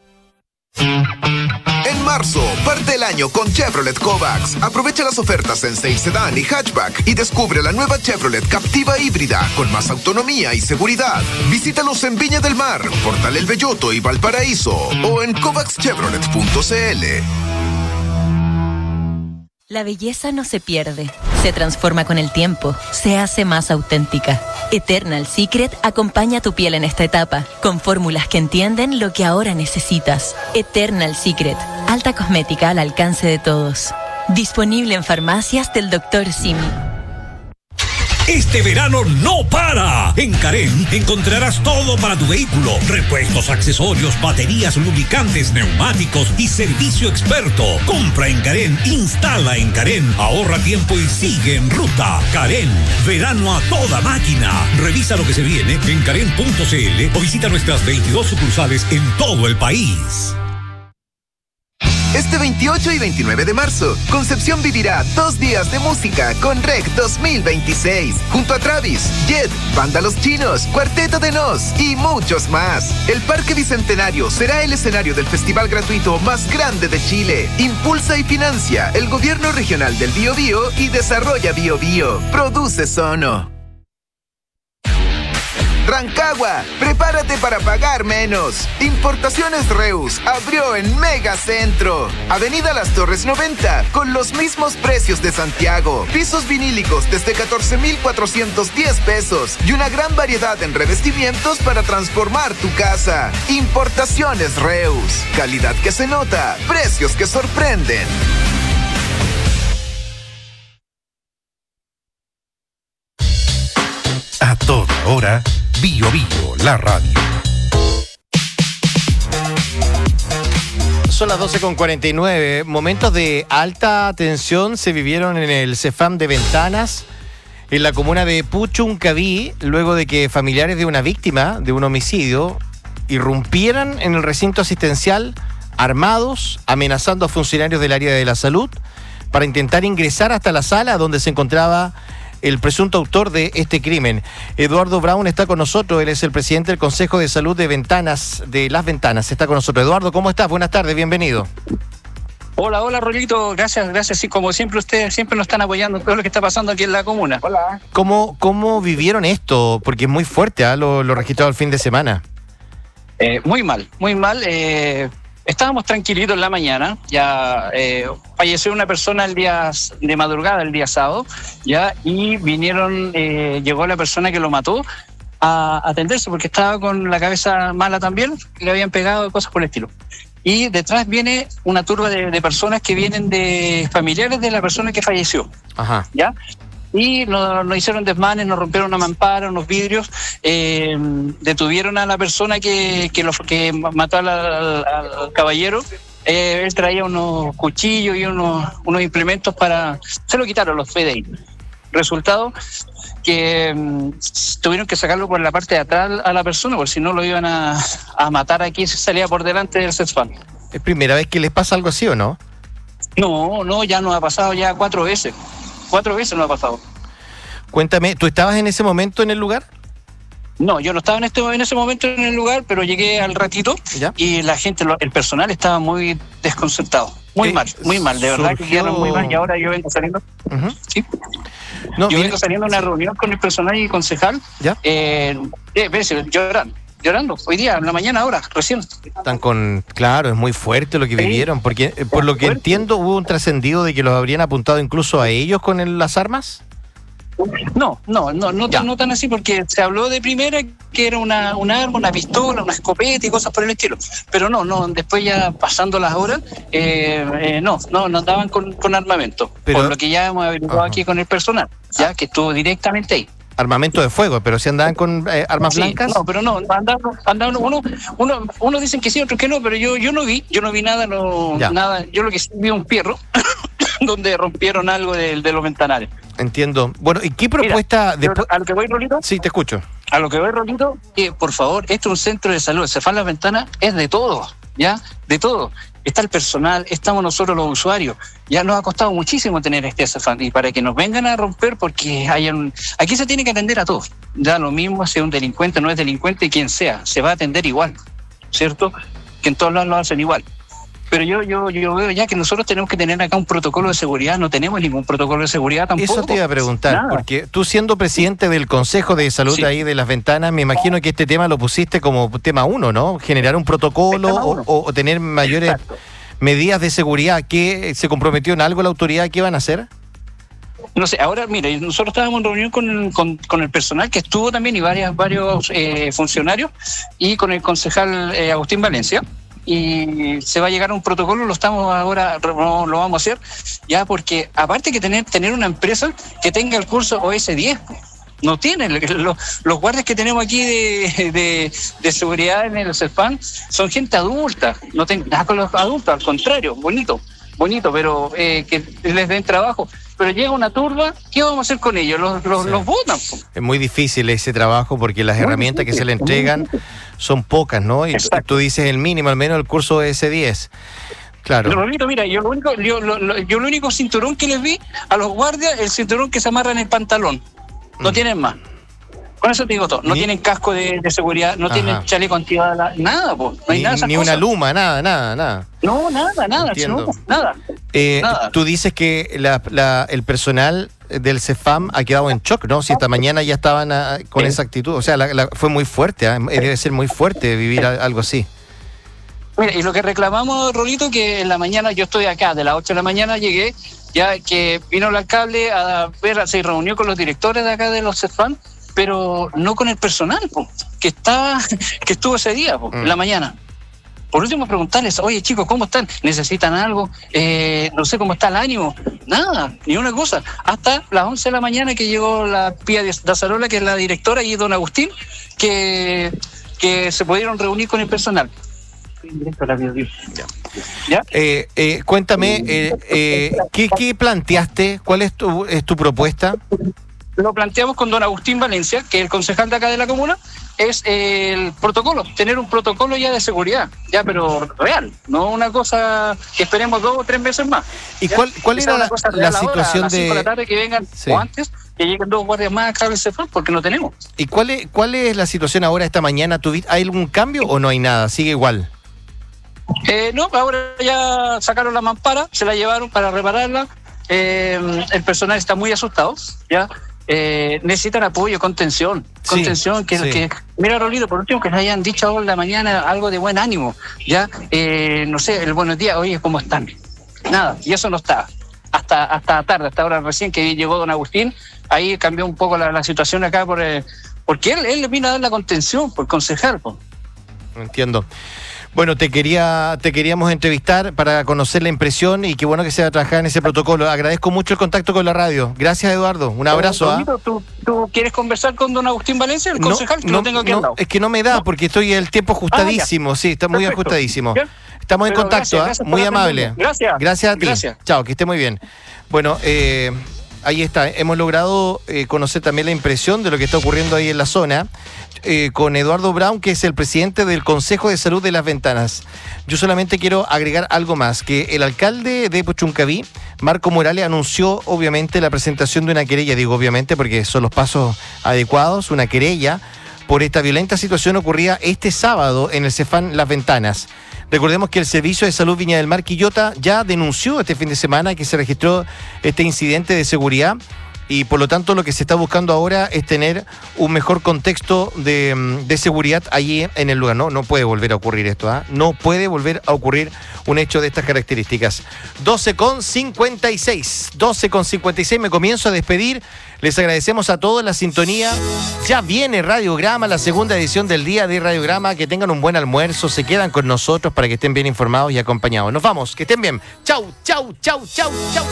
En marzo, parte el año con Chevrolet Kovacs. Aprovecha las ofertas en seis sedán y hatchback y descubre la nueva Chevrolet Captiva híbrida con más autonomía y seguridad. Visítalos en Viña del Mar, Portal El Belloto y Valparaíso o en kovacs chevrolet punto c l. La belleza no se pierde, se transforma con el tiempo, se hace más auténtica. Eternal Secret acompaña tu piel en esta etapa, con fórmulas que entienden lo que ahora necesitas. Eternal Secret, alta cosmética al alcance de todos. Disponible en farmacias del doctor Simi. Este verano no para. En Carén encontrarás todo para tu vehículo: repuestos, accesorios, baterías, lubricantes, neumáticos y servicio experto. Compra en Carén, instala en Carén, ahorra tiempo y sigue en ruta. Carén, verano a toda máquina. Revisa lo que se viene en carén punto c l o visita nuestras veintidós sucursales en todo el país. Este veintiocho y veintinueve de marzo, Concepción vivirá dos días de música con R E C dos mil veintiséis, junto a Travis, Jet, Banda Los Chinos, Cuarteto de Nos y muchos más. El Parque Bicentenario será el escenario del festival gratuito más grande de Chile. Impulsa y financia el Gobierno Regional del Biobío y desarrolla Biobío. Produce Sono. Rancagua, prepárate para pagar menos. Importaciones Reus abrió en Megacentro. Avenida Las Torres noventa, con los mismos precios de Santiago. Pisos vinílicos desde catorce mil cuatrocientos diez pesos y una gran variedad en revestimientos para transformar tu casa. Importaciones Reus. Calidad que se nota, precios que sorprenden. A toda hora, Bio Bio, la radio. Son las doce con cuarenta y nueve. Momentos de alta tensión se vivieron en el Cefam de Ventanas, en la comuna de Puchuncaví, luego de que familiares de una víctima de un homicidio irrumpieran en el recinto asistencial armados, amenazando a funcionarios del área de la salud para intentar ingresar hasta la sala donde se encontraba el presunto autor de este crimen. Eduardo Brown está con nosotros, él es el presidente del Consejo de Salud de Ventanas, de Las Ventanas, está con nosotros. Eduardo, ¿cómo estás? Buenas tardes, bienvenido. Hola, hola Rolito, gracias, gracias. Y como siempre, ustedes siempre nos están apoyando en todo lo que está pasando aquí en la comuna. Hola. ¿Cómo, cómo vivieron esto? Porque es muy fuerte, ¿eh? lo, lo registrado el fin de semana. Eh, muy mal, muy mal. Eh, estábamos tranquilitos en la mañana, ya eh, falleció una persona el día de madrugada, el día sábado, ya, y vinieron, eh, llegó la persona que lo mató a atenderse porque estaba con la cabeza mala también, le habían pegado cosas por el estilo. Y detrás viene una turba de, de personas que vienen de familiares de la persona que falleció. Ajá. ¿Ya? Y nos, nos hicieron desmanes, nos rompieron una mampara, unos vidrios, eh, detuvieron a la persona que, que, lo, que mató al, al, al caballero. Eh, él traía unos cuchillos y unos, unos implementos para... Se lo quitaron los F D I. Resultado que um, tuvieron que sacarlo por la parte de atrás a la persona, porque si no lo iban a, a matar aquí, se salía por delante del Cefam. ¿Es primera vez que les pasa algo así o no? No, no, ya nos ha pasado ya cuatro veces. Cuatro veces nos ha pasado. Cuéntame, ¿tú estabas en ese momento en el lugar? No, yo no estaba en este en ese momento en el lugar, pero llegué al ratito. ¿Ya? Y la gente, el personal estaba muy desconcertado. Muy eh, mal, muy mal, de verdad surgió... que quedaron muy mal. Y ahora yo vengo saliendo. Uh-huh. ¿Sí? No, yo bien. vengo saliendo a una reunión con el personal y concejal. ¿Ya? Eh, eh, ves, llorando. Llorando, hoy día, en la mañana, ahora, recién. Están con... Claro, es muy fuerte lo que sí. vivieron, porque eh, por lo que fuerte. entiendo hubo un trascendido de que los habrían apuntado incluso a ellos con el, las armas. No, no, no, no, no tan así, porque se habló de primera que era una, una arma, una pistola, una escopeta y cosas por el estilo. Pero no, no, después ya pasando las horas, eh, eh, no, no, no andaban con, con armamento. Pero, por lo que ya hemos averiguado aquí con el personal, ya que estuvo directamente ahí. Armamento de fuego, pero si andaban con eh, armas sí, blancas. No, pero no, andaban, andaban uno, uno, uno dicen que sí, otros que no, pero yo, yo no vi, yo no vi nada, no, nada. Yo lo que sí vi un fierro donde rompieron algo de, de los ventanales. Entiendo. Bueno, ¿y qué propuesta? Mira, después... ¿A lo que voy, Rolito? Sí, te escucho. A lo que voy, Rolito, que por favor, esto es un centro de salud. Cefam Las Ventanas es de todo, ¿ya? De todo. Está el personal, estamos nosotros los usuarios. Ya nos ha costado muchísimo tener este Cefam y para que nos vengan a romper, porque hay un... aquí se tiene que atender a todos. Ya lo mismo, sea un delincuente, no es delincuente, quien sea, se va a atender igual, ¿cierto? Que en todos lados lo hacen igual. Pero yo, yo, yo veo ya que nosotros tenemos que tener acá un protocolo de seguridad, no tenemos ningún protocolo de seguridad tampoco. Eso te iba a preguntar, Nada. porque tú siendo presidente del Consejo de Salud sí. ahí de Las Ventanas, me imagino que este tema lo pusiste como tema uno, ¿no? Generar un protocolo o, o tener mayores Exacto. medidas de seguridad. ¿Qué se comprometió en algo la autoridad? ¿Qué van a hacer? No sé, ahora mira, nosotros estábamos en reunión con, con, con el personal que estuvo también y varias, varios eh, funcionarios y con el concejal eh, Agustín Valencia. Y se va a llegar a un protocolo, lo estamos ahora, lo, lo vamos a hacer, ya porque aparte que tener, tener una empresa que tenga el curso O S diez, no tienen, los, los guardias que tenemos aquí de, de, de seguridad en el Cefam son gente adulta, no tienen nada con los adultos, al contrario, bonito, bonito, pero eh, que les den trabajo. Pero llega una turba, ¿qué vamos a hacer con ellos? Los, los, sí. los botan. Es muy difícil ese trabajo porque las muy herramientas difícil, que se le entregan son pocas, ¿no? Y Exacto. tú dices el mínimo, al menos el curso de S diez. Claro. Rolito, mira, yo lo único, yo, lo, lo, yo lo único cinturón que les vi a los guardias, el cinturón que se amarra en el pantalón. No mm. tienen más. Con eso te digo todo. No ¿Ni? tienen casco de, de seguridad, no Ajá. tienen chaleco antibala, nada, pues. No hay ni, nada. Ni una luma, nada, nada, nada. No, nada, nada, no, nada. Eh, nada. Tú dices que la, la, el personal del CEFAM ha quedado en shock, ¿no? Si esta mañana ya estaban a, con esa actitud. O sea, la, la, fue muy fuerte, ¿eh? Debe ser muy fuerte vivir a, algo así. Mira, y lo que reclamamos, Rolito, que en la mañana, yo estoy acá, de las ocho de la mañana llegué, ya que vino el alcalde a ver, se reunió con los directores de acá de los CEFAM, pero no con el personal, po, que estaba, que estuvo ese día, po, mm. en la mañana. Por último, preguntarles, oye chicos, ¿cómo están? ¿Necesitan algo? Eh, no sé cómo está el ánimo. Nada, ni una cosa. Hasta las once de la mañana que llegó la Pía de Azarola, que es la directora, y don Agustín, que, que se pudieron reunir con el personal. ¿Ya? Eh, eh, cuéntame, eh, eh, ¿qué, ¿qué planteaste? ¿Cuál es tu, es tu propuesta? Lo planteamos con don Agustín Valencia, que es el concejal de acá de la comuna, es el protocolo, tener un protocolo ya de seguridad, ya pero real, no una cosa que esperemos dos o tres meses más. ¿Y ¿ya? cuál, cuál era la, la situación ahora, a las de... cinco de la tarde que vengan, sí. o antes, que lleguen dos guardias más acá al CEFAM, porque no tenemos. ¿Y cuál es, cuál es la situación ahora esta mañana? ¿Hay algún cambio o no hay nada? ¿Sigue igual? Eh, no, ahora ya sacaron la mampara, se la llevaron para repararla, eh, el personal está muy asustado, ya. Eh, necesitan apoyo, contención, contención, sí, que, sí. que, mira Rolito, por último que nos hayan dicho ahora en la mañana algo de buen ánimo, ya, eh, no sé, el buenos días, oye, ¿cómo están? Nada, y eso no está, hasta hasta tarde, hasta ahora recién que llegó don Agustín, ahí cambió un poco la, la situación acá, por eh, porque él, él le vino a dar la contención, por concejal. Por. Entiendo. Bueno, te quería te queríamos entrevistar para conocer la impresión y qué bueno que se va a trabajar en ese protocolo. Agradezco mucho el contacto con la radio. Gracias, Eduardo. Un abrazo. ¿Ah? ¿Tú, ¿Tú quieres conversar con don Agustín Valencia, el no, concejal? Que no, lo tengo aquí no, al lado. Es que no me da porque estoy el tiempo ajustadísimo. Ah, sí, está muy Perfecto. ajustadísimo. ¿Bien? Estamos Pero en contacto, gracias, gracias muy amable. Gracias. Gracias a ti. Gracias. Chao, que esté muy bien. Bueno, eh, ahí está. Hemos logrado eh, conocer también la impresión de lo que está ocurriendo ahí en la zona. Eh, con Eduardo Brown, que es el presidente del Consejo de Salud de Las Ventanas. Yo solamente quiero agregar algo más, que el alcalde de Puchuncaví, Marco Morales, anunció obviamente la presentación de una querella, digo obviamente porque son los pasos adecuados, una querella por esta violenta situación ocurrida este sábado en el CEFAM Las Ventanas. Recordemos que el Servicio de Salud Viña del Mar Quillota ya denunció este fin de semana que se registró este incidente de seguridad. Y por lo tanto lo que se está buscando ahora es tener un mejor contexto de, de seguridad allí en el lugar. No, no puede volver a ocurrir esto, ¿eh? No puede volver a ocurrir un hecho de estas características. doce con cincuenta y seis. doce con cincuenta y seis, me comienzo a despedir. Les agradecemos a todos la sintonía. Ya viene Radiograma, la segunda edición del día de Radiograma. Que tengan un buen almuerzo, se quedan con nosotros para que estén bien informados y acompañados. Nos vamos, que estén bien. Chau, chau, chau, chau, chau.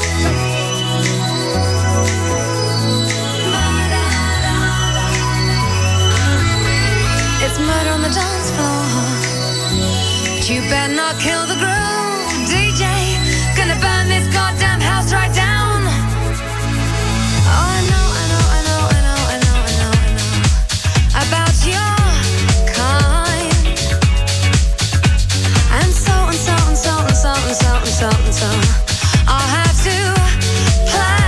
It's murder on the dance floor. But you better not kill the groove, D J. Gonna burn this goddamn house right down. Oh, I know, I know, I know, I know, I know, I know, I know about your kind. And so and so and so and so and so and so and so. I'll have to play.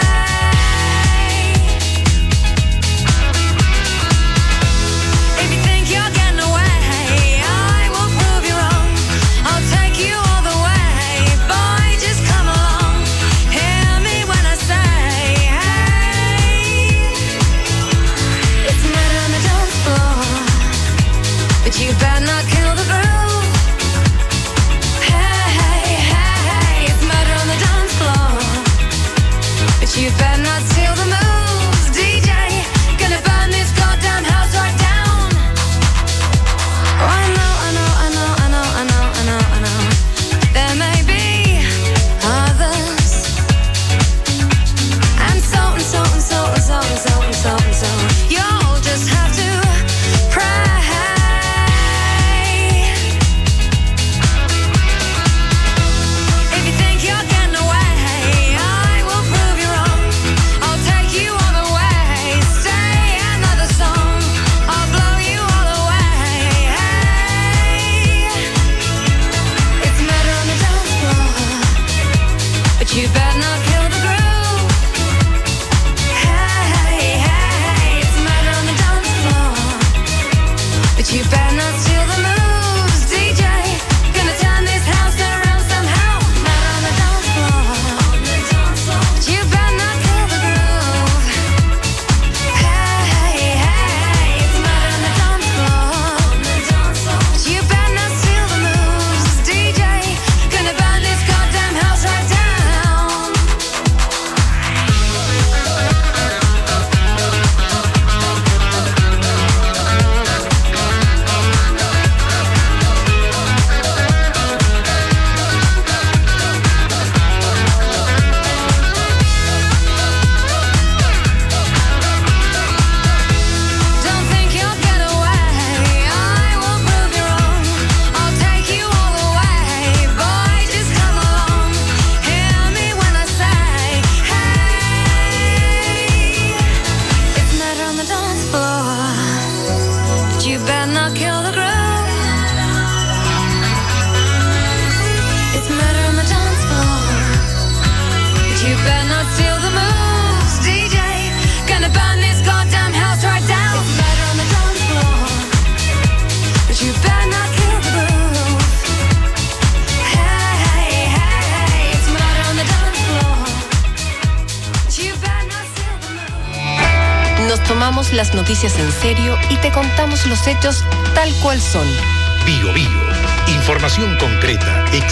You better not kill the groove. Hey, hey, hey, it's murder on the dance floor. But you better not steal the moves, D J. Gonna burn this goddamn house right down. Oh, I know, I know, I know, I know, I know, I know, I know. There may be others. And so and so and so and so and so and so and so. You'll just have to pray. You better not kill the groove. Hey, hey, hey, it's murder on the dance floor. But you better not steal the moves, D J. Gonna turn this house around somehow. Murder on the dance floor. But you better not kill the groove. tomamos las noticias en serio y te contamos los hechos tal cual son. Bio Bio. Información concreta,